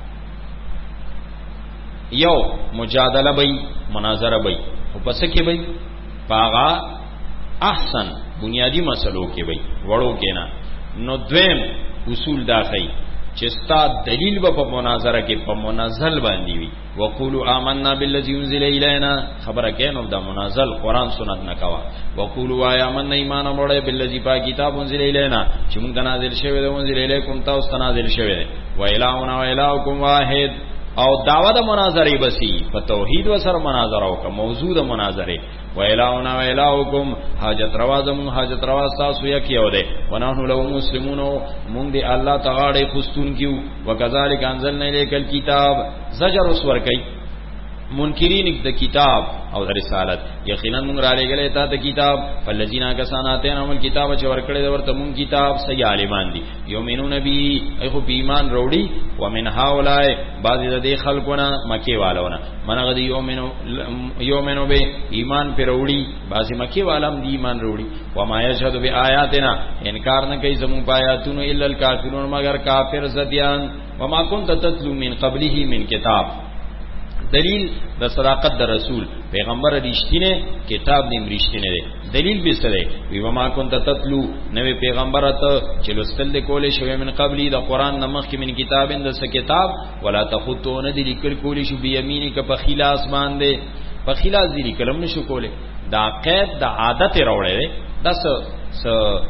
یو مجادله بی مناظره بی او پس کې بی پاغا احسن بنیادی مسلو کې بی وړو کې نه نو دویم اصول داخلي چې ستا دلیل په مناظره کې په منزل باندې وي وقولوا آمنا بالذي انزل الينا خبره کینو دا منزل قران سنت نه کوا وقولوا آمنا ایمان وروړې بالذي پا کتاب انزل الينا چې موږ نازل شوی دی انزل الیکم تاسو نازل شوی دی و الهنا و الهکم واحد او دعوه د مناظره بسی په توحید و سره مناظره او موضوع د مناظره و الهنا و الهکم حاجت روازم حاجت رواز تاسو یکیو ده ونحنو له مسلمون مونږ دی الله تعالی خستون کیو وکذالک انزلنا الیک الكتاب زجر اسور کای منکرین د کتاب او د رسالت یقینا مونږ را لګلې ته د کتاب فلذینا کساناتین عمل کتاب چې ورکړې د ورته مونږ کتاب صحیح عالمان دي یومنون نبی ایخو ایمان وروړي ومن هاولای بعض د دې خلقونه مکی والونه منغه دی یومنو یومنو به ایمان پر وروړي بعض مکی والام دی ایمان وروړي و ما یشهد بیااتنا انکار نه کوي زمون پایاتونو الا الکافرون مگر کافر زدیان و ما كنت تتلو من قبله من کتاب دلیل د صداقت د رسول پیغمبر رښتینه کتاب دې رښتینه دی دلیل به سره وی وما كنت تتلو نو پیغمبر ته چې لستل کولې شوی من قبلی د قران نمخ کې من کتابین د س کتاب ولا تخطون دې لیکل کولې شو بیمینک په خلاص باندې په خلاص دې لیکلم نشو کولې دا قید د عادت راوړې دا س س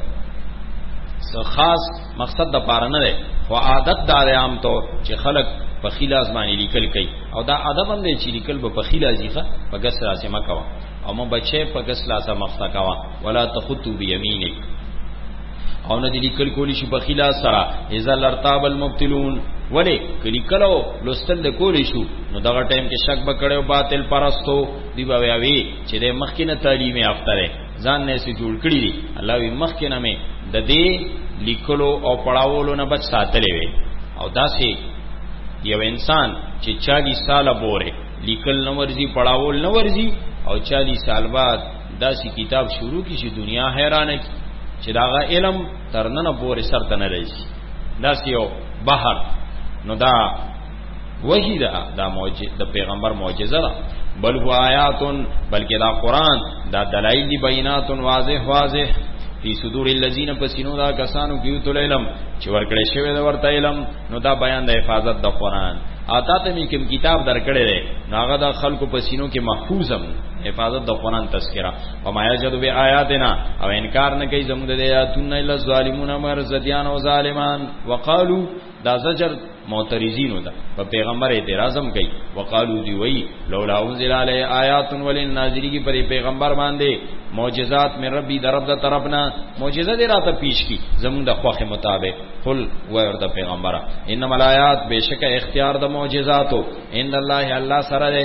س خاص مقصد د پاره نه دی، خو عادت دا عام تو چې خلق په خیل ازمانی لیکل کوي، او دا ادب هم دی چې لیکل په خیل ازیخه په ګس راسه مکوا، او مو بچي په ګس لاسه مخته کوا، ولا تخطو بيمينك، او نه لیکل کولی شي په خیل سره، اذا لرتاب المبتلون، ولی کلی کلو لستل د کولی شو نو دغه ټیم کې شک بکړیو باطل پرستو دی به وی چې د مخکینه تعلیم یافته ځان نه سي جوړ کړی دی، الله وی مخکینه مې د دې لیکلو او پڑھاولو نه بچ ساتلې وي، او داسې یو انسان چې چالیس سال پورې لیکل نه ورزي پڑھاول نه ورزي او چالیس سال بعد داسې کتاب شروع کی شي دنیا حیرانه کی چې داغه علم ترنه پورې سر ته نه راشي، داسې یو بحر نو دا وحی دا دا معجزه د پیغمبر معجزه ده، بل هو آیاتن، بلکې دا قران دا دلایل دی بینات واضح واضح فی صدور الذین پسینو دا کسانو کیوت العلم چې ورکړې شوی دا ورته علم، نو دا بیان د حفاظت د قران، آتا ته می کوم کتاب درکړې ده ناغه د خلکو پسینو کې محفوظم حفاظت د قران تذکرہ، و ما یجد بیااتنا، او انکار نه کوي زموږ د آیاتونو الا ظالمون مرزدیان او ظالمان، وقالو دا زجر معترضینو دا په پیغمبر اعتراضم کوي، وقالو دی وی لولا انزل علی آیات وللناظری کی پر پیغمبر باندې معجزات من ربی درب د طرفنا معجزه دی راته پیش کی زمون د خوخه مطابق، قل ورته پیغمبر انما الایات بشک اختیار د معجزاتو ان الله الله سره ده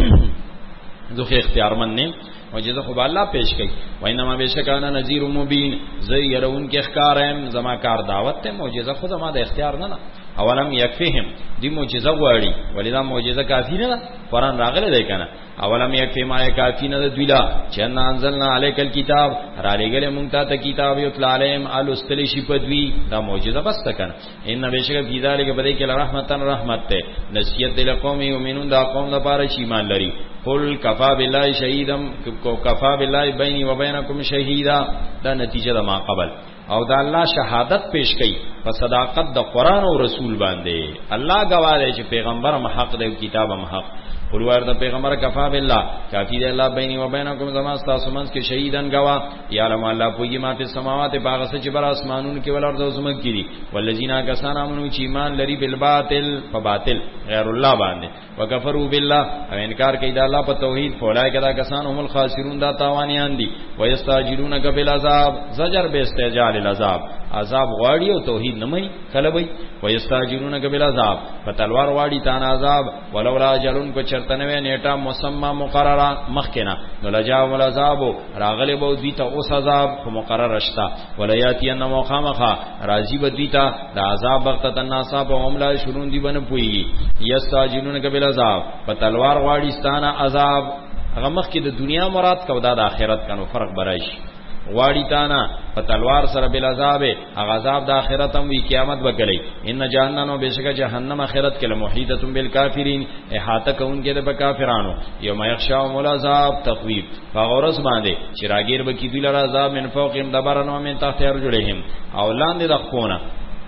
ذو اختیار من نه معجزه خو الله پیش کړي، و انما بشکانا نذیر مبین زیرون کې اخکارم زما کار دعوت ته معجزه خود ما د اختیار نه نه، اولم یکفیهم دی معجزه غواړي ولدا معجزه کافی نه قرآن راغله دی کنه، اولم یکفی ما کافی نه دویلا چې ان انزلنا علیک الكتاب را لګله مونږ ته کتاب یو تلالم الستلی شی پدوی دا معجزه بس تکنه، ان بشک فی ذلک بدی کې رحمتن رحمت ته نصیحت دل قوم یؤمنون دا قوم د پاره چې ایمان لري، قل کفا بالله شهیدم کو کفا بالله بیني و بینکم شهیدا، دا نتیجه د ما قبل، او دا الله شهادت پیش کړي په صداقت د قران او رسول باندې، الله گواه دی چې پیغمبر محق دی او کتاب محق، قل ورته پیغمبر کفا بالله کافی دی الله بیني و بینکم زما تاسو منځ کې شهیدان گواه، یعلم الله پوی ما په سماوات باغ څه چې بر اسمانونو کې ولر د زمک کړي، ولذینا کسان امنو چې ایمان لري بالباطل په باطل غیر الله باندې، وکفروا بالله او انکار کوي د الله په توحید، فولای کدا کسان هم الخاسرون دا تاوانیان دي، ويستاجرونک بالعذاب زجر به استعجال العذاب، عذاب غواړي او توحید نه مې کله وي، ويستاجرونک بالعذاب په تلوار غواړي تان عذاب، ولولا اجلن کو چرتنوي نیټه مسمى مقرره مخکنا نو لجا والعذاب راغله بو دوی ته اوس عذاب خو مقرر شتا، ولایاتی ان مخامخه راضی بدوی ته د عذاب وخت الناصاب هم لا شرون دی بن پوي، یستاجرونک بالعذاب په تلوار غواړي ستانه عذاب، هغه مخ کې د دنیا مراد کو دا د آخرت کنو فرق برایش، غواړي تانا په تلوار سره بل عذاب، هغه عذاب د آخرت هم وی قیامت وکړي، ان جهنم بشک جهنم آخرت کې لمحیطه بالکافرین احاطه کوونکې د کافرانو، یوم یخشاهم العذاب تخویف، فغورس باندې چراغیر بکی دی لر عذاب من فوقهم دبرن من تحت ارجلهم، او لاندې د خونه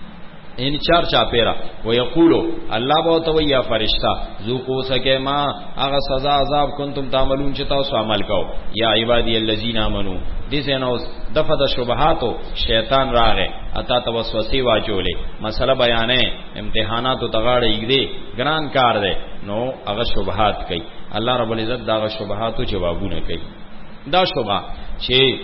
ان چار چا پیرا ويقولو الله بو تو یا فرشتہ ذوقوا سکه ما هغه سزا عذاب کنتم تعملون چې تاسو عمل کو، یا عبادی الذین آمنو دې سينو دفع د شبهاتو شیطان راغې اتا توسوسه واچولې مسله بیانې امتحانات او تغاړې یګدي ګران کار دی، نو هغه شبهات کوي، الله رب العزت دا شبهاتو جوابونه کوي، دا شبهه چې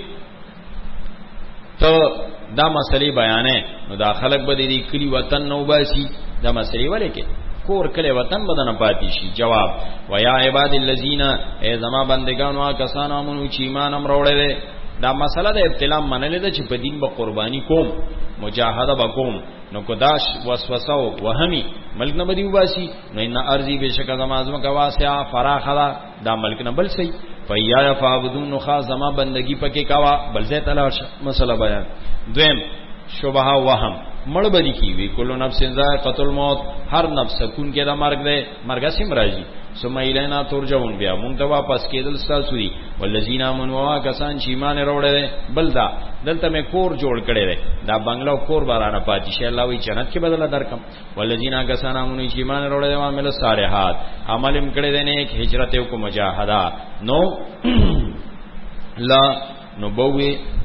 ته دا مسئله بیانې نو دا خلق به دې کلی وطن نو باسي، دا مسئله ولې کې کور کله وطن بدن پاتې شي، جواب ویا عباد الذین ای زما بندگانو کسانو امنو چې ایمان امر وړل، دا مسئله د ابتلا منل ده چې په دین به قربانی کوم مجاهده وکوم، نو کو داش وسوسه او وهمي ملک نه بدی وباسي، نو ان ارضی بشک زما ازم کا واسعه فراخلا دا ملک نه بل سي، فیا فعبدون نو خاص زما بندگی پکې کوا بل ځای تلاش مسله بیان، دویم شبهه وهم مړ بدی کی وی کلو نفس ذائقه الموت، هر نفس کون کې دا مرګ ده، مرګ سیم راځي، ثم الینا ترجعون، بیا مونږ ته واپس کېدل تاسو دي، والذین آمنوا کسان چې ایمان وروړل، بل دا دلته مې کور جوړ کړی دی، دا بنگلو کور بارانه پاتې شي، الله وی جنت کې بدله درکم، والذین کسان آمنوا چې ایمان وروړل او عمل صالحات عمل هم کړی دی نیک هجرت او کو مجاهده، نو لا نو بوې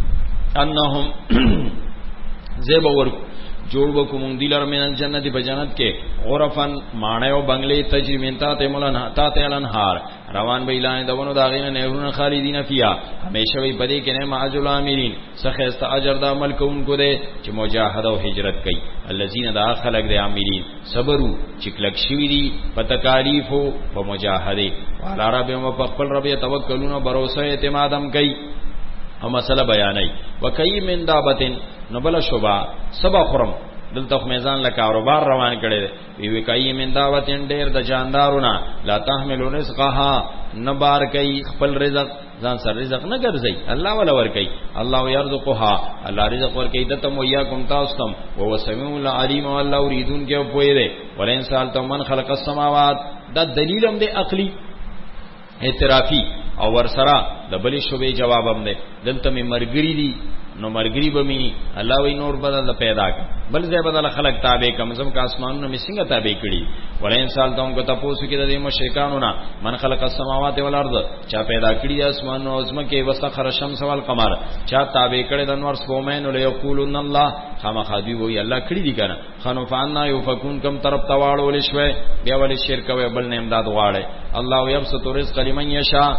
انهم زیبور جوړ وکوم دیلر من الجنت بجنت کې غرفن مانیو بنگلې تجری من تا ته مولانا تا ته الانهار روان به اعلان دونو داغین نهرون خالدین فیا همیشه وي بدی کې نه معجل امرین سخه است اجر د عمل کوونکو دې چې مجاهده او هجرت کوي الذين دا خلق دې امرین صبرو چې کلک شوی دي په تکالیف او په مجاهده وعلى ربهم په خپل رب توکلون باور اعتمادم کوي او مسله بیانای وکای من دابتن نبل شوبا سبا خرم دلته میزان له کاروبار روان کړي وی وکای من دابتن ډیر د جاندارونه لا تحمل رزقها نبار کوي خپل رزق ځان سره رزق نه ګرځي الله ولا ور کوي الله يرزقها الله رزق ور کوي دته مو یا کوم تاسو تم او سميع العليم والله يريدون کې پوي دي ولئن سالتم من خلق السماوات دا دلیلم دی عقلی اعترافي او ورسره د بلې شوبې جوابم دی دلته می مرګري دي نو مرګري بمي الله وی نور بدل پیدا کړ بل ځای بدل خلق تابع کم زم کا اسمانونو می څنګه تابع کړي ولئن سالتم کو تاسو کې د مشرکانو نه من خلق السماوات والارض چا پیدا کړی اسمانونو او زمکه وسخر الشمس والقمر چا تابع کړي د انوار سپومین له یقولون الله خامخادي وی الله کړی دي کنه خنفعنا یفکون کم طرف تواړ ول شوي بیا ول شرک وی بل نه امداد غواړي الله یبسط رزق لمن یشاء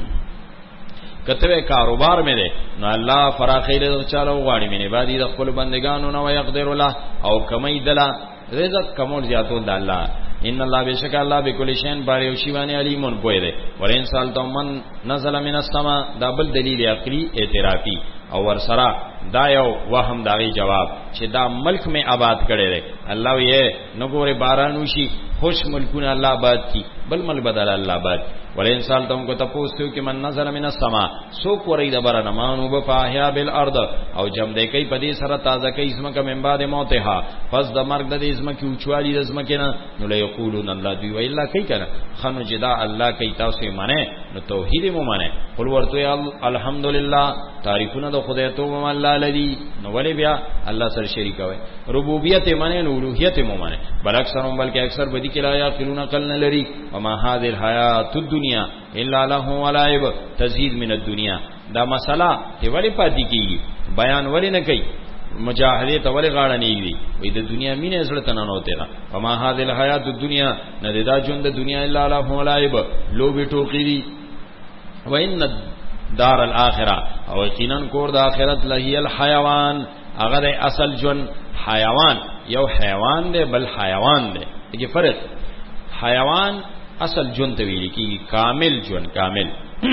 کته کاروبار مې ده نو الله فراخی له چالو غواړي مې عبادت د خپل بندگانو نو یقدر له او کمی دلا رزق کمول زیاتول د الله ان الله بشک الله بكل شین بار یو شی باندې علیمون پوی ده ولئن سالتم من نزل من السما دا بل دلیل عقلی اعترافی او ورسره دا یو وهم داغي جواب چې دا ملک میں آباد کړي ده الله یې نګوره باران وشي خوش ملکونه الله آباد کی بل مل بدل الله آباد ولئن سالتم کو تپوستو کہ من نظر من السما سو کوری دبر نمانو بفاحیا بالارض او جم دې کوي پدې سره تازه کوي اسمه کا من بعد موتها پس د مرګ د اسمه کی اوچوالي د اسمه کنا نو لا یقولون الله دی وی الله کوي کنه خنو جدا الله کوي تاسو یې معنی نو توحید مو معنی قل ورته الحمدلله تعریفونه د خدای ته مو الله لذي نو ولې بیا الله سره شریک وي ربوبیت معنی نو الوهیت مو معنی بل اکثرهم بلکې اکثر بدی کې لا یعقلون قلن لري وما هذه الحیات الدنیا الا له ولعب تزيد من الدنيا دا مسله دی ولی پاتې کیږي بیان ولی نه کوي مجاهده ته ولی غاړه نه دی وې د دنیا مینه زړه تنه نه وته وما هذه الحیات الدنیا نه دا ژوند د دنیا الا له ولعب لو به ټوکی دی وان دار الاخره او یقینا کور د اخرت لهي الحيوان هغه د اصل جون حیوان یو حیوان دی بل حیوان دی دغه فرق حیوان اصل جون ته ویل کی کامل جون کامل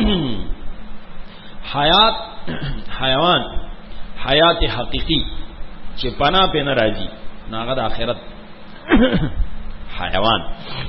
حیات حیوان حیات حقیقی چې پنا په ناراضي ناغه د اخرت حیوان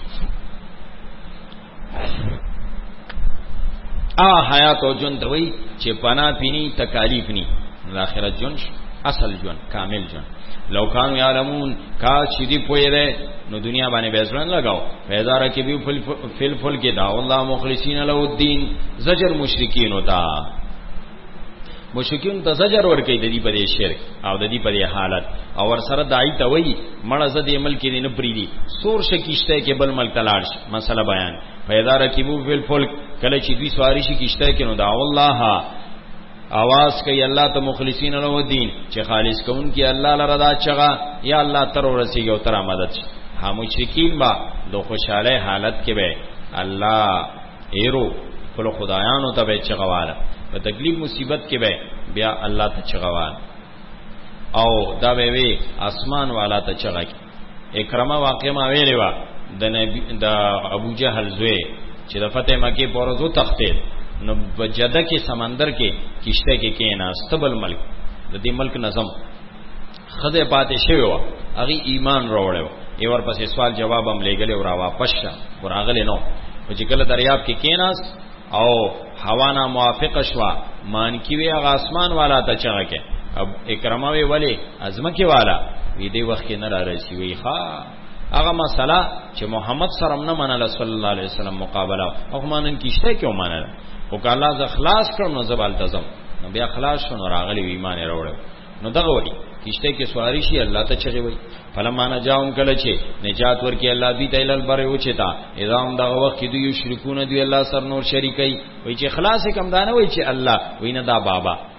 ا حیات او جون ته وی چې پنا پینی تکالیف ني د اخرت جون اصل جون کامل جون لو کانو یعلمون کا چې دی پوی ده نو دنیا باندې بیزرن لگاو پیدا رکی بھی فل فل کې دا الله مخلصین له الدين زجر مشرکین ہوتا مشرکین ته زجر ور کوي د دې په شرک او د دې په حالت او ور سره دای ته وای مړه زدې ملک دې نه پریدي سور شکیشته کې بل ملک تلاړ مسله بیان پیدا رکی بھی فل فل کله چې دوی سواری شي کیشته کې نو دا الله आवाज کوي الله ته مخلصین له الدين چې خالص کون کی الله لره دا چغه یا الله تر ورسیږي او تر مدد شي ها مشرکین با دو خوشاله حالت کې به الله ایرو خپل خدایانو ته به چغواله په تکلیف مصیبت کې به بیا الله ته چغوال او دا به وی اسمان والا ته چغه اکرامه واقع ما ویلې وا د نبی د ابو جهل زوی چې د فتح مکه پورزو تختید نو بجده کې سمندر کې کشته کې کېنا استبل ملک د دې ملک نظم خدای پاتې شوی و هغه ایمان راوړو ای ور پسې سوال جواب هم لګلې او را واپس شه ورغله نو چې کله دریاب کې کېناس او هوا نه موافق شوا مان کی وی هغه اسمان والا ته چغه کې اب اکراموي ولی ازمکه والا وی دی وخت نه را رسی وی ښا هغه مسله چې محمد سره نه منله صلی الله علیه وسلم مقابله او مانن کیشته کې ومنله او که الله ز اخلاص کړو نو زبال تزم نو بیا اخلاص شنو راغلی ایمان راوړ نو دغه وری کیشته کې سواری شي الله ته چغي وي فلما نجاهم کله چې نجات ورکی الله دې تل البر او چتا اذام دغه وخت دی یو شرکونه دی الله سر نور شریکي وای چې اخلاص کم دانه وای چې الله وینه دا بابا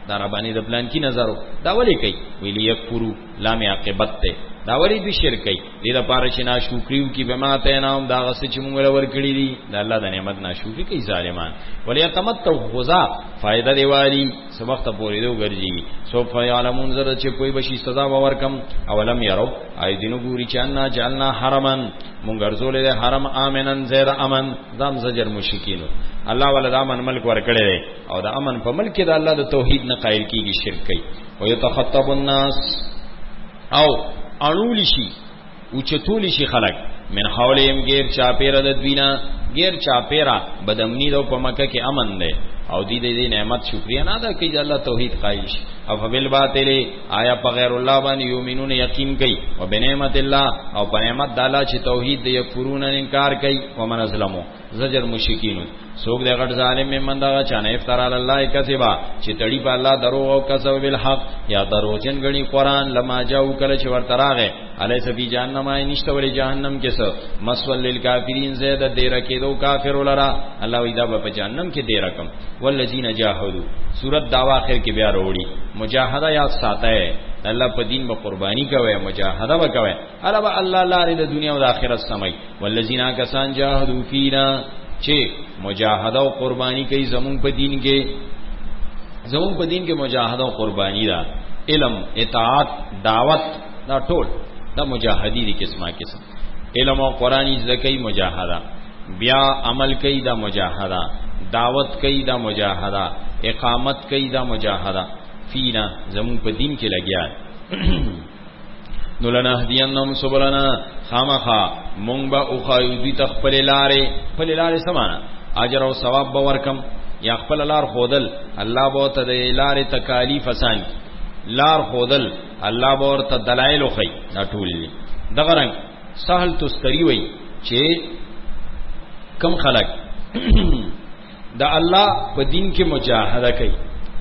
دا ربانی د پلان کی نظر دا ولی کوي ویلی یکفرو لام عاقبت ته دا ولی دوی شرک کوي دې د پاره چې ناشکریو کی بما ته نام دا غس چې موږ له ور کړی دي د الله د نعمت ناشکری کوي ظالمان ولی تمتع غزا فائدہ دی والی سبق ته پوری دو ګرځي سو فیعلمون زره چې کوئی بشي سزا ورکم اولم يرو ای دینو ګوري چې ان جعلنا حرمن مونږ ګرځولې حرم امنن زیر امن دام زجر مشکین الله ولدا امن ملک ور کړی او دا امن په ملک د الله د توحید نه قائل کیږي شرک کوي او یتخطب الناس او اړول شي او چتول شي خلق من حولهم غیر چاپیره د دوینا غیر چاپیره بدامنی دو په مکه کې امن ده او دې دې نعمت شکریا نه ادا کوي الله توحید قائل شي او فبل باطل آیا په غیر الله باندې یؤمنون یقین کوي او بنعمت الله او په نعمت د الله چې توحید دی یکفرون انکار کوي ومن ظلمو زجر مشکین سوګ دې غټ ظالم من دا چانه افترا الله کذبا چې تړي په الله درو او کذب بالحق یا دروژن غني قران لما جاءو کله چې ورته راغې الیس فی جهنم ای نشته ولې جهنم کې څه مسول للکافرین زید دې رکیدو کافر ولرا الله وی دا په جهنم کې دې رقم والذین جاهدوا سورۃ دعوا اخر کې بیا وروړي مجاهده یا ساته الله په دین به قربانی کوي مجاهده وکوي علاوه الله لاره د دنیا او د آخرت سمي والذین کسان جاهدوا فینا چې مجاهده او قربانی کوي زمون په دین کې زمون په دین کې مجاهده او قربانی دا علم اطاعت دعوت دا ټول دا مجاهدی دي قسمه قسم علم او قرآنی زکای مجاهده بیا عمل کوي دا مجاهده دعوت کوي دا مجاهده اقامت کوي دا مجاهده فینا زمون په دین کې لګیا نو لنا هدیانم سبلنا خامخا مونږ به او خایودی تخپل لارې خپل لارې سمانه اجر او ثواب به ورکم یا خپل لار خودل الله به ته د لارې تکالیف آسان لار خودل الله به ورته دلایل خو دا ټول دغه رنگ سهل تستری وای چې کم خلق دا الله په دین کې مجاهده کوي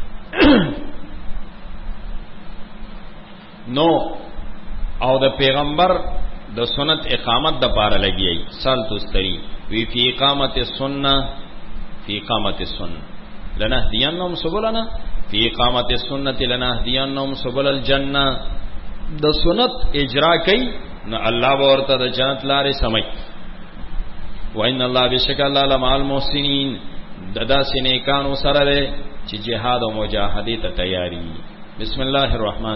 نو او د پیغمبر د سنت اقامت د پاره لګیای سال تستری وی فی اقامت السنه فی اقامت السنه لنهدینهم سبلنا فی اقامت السنه لنهدینهم سبل الجنه د سنت اجرا کوي نو الله ورته د جنت لارې سمای وان الله بشک الله لمع المحسنین ددا سینې کانو سره چې جهاد او مجاهدی ته تیاری بسم الله الرحمن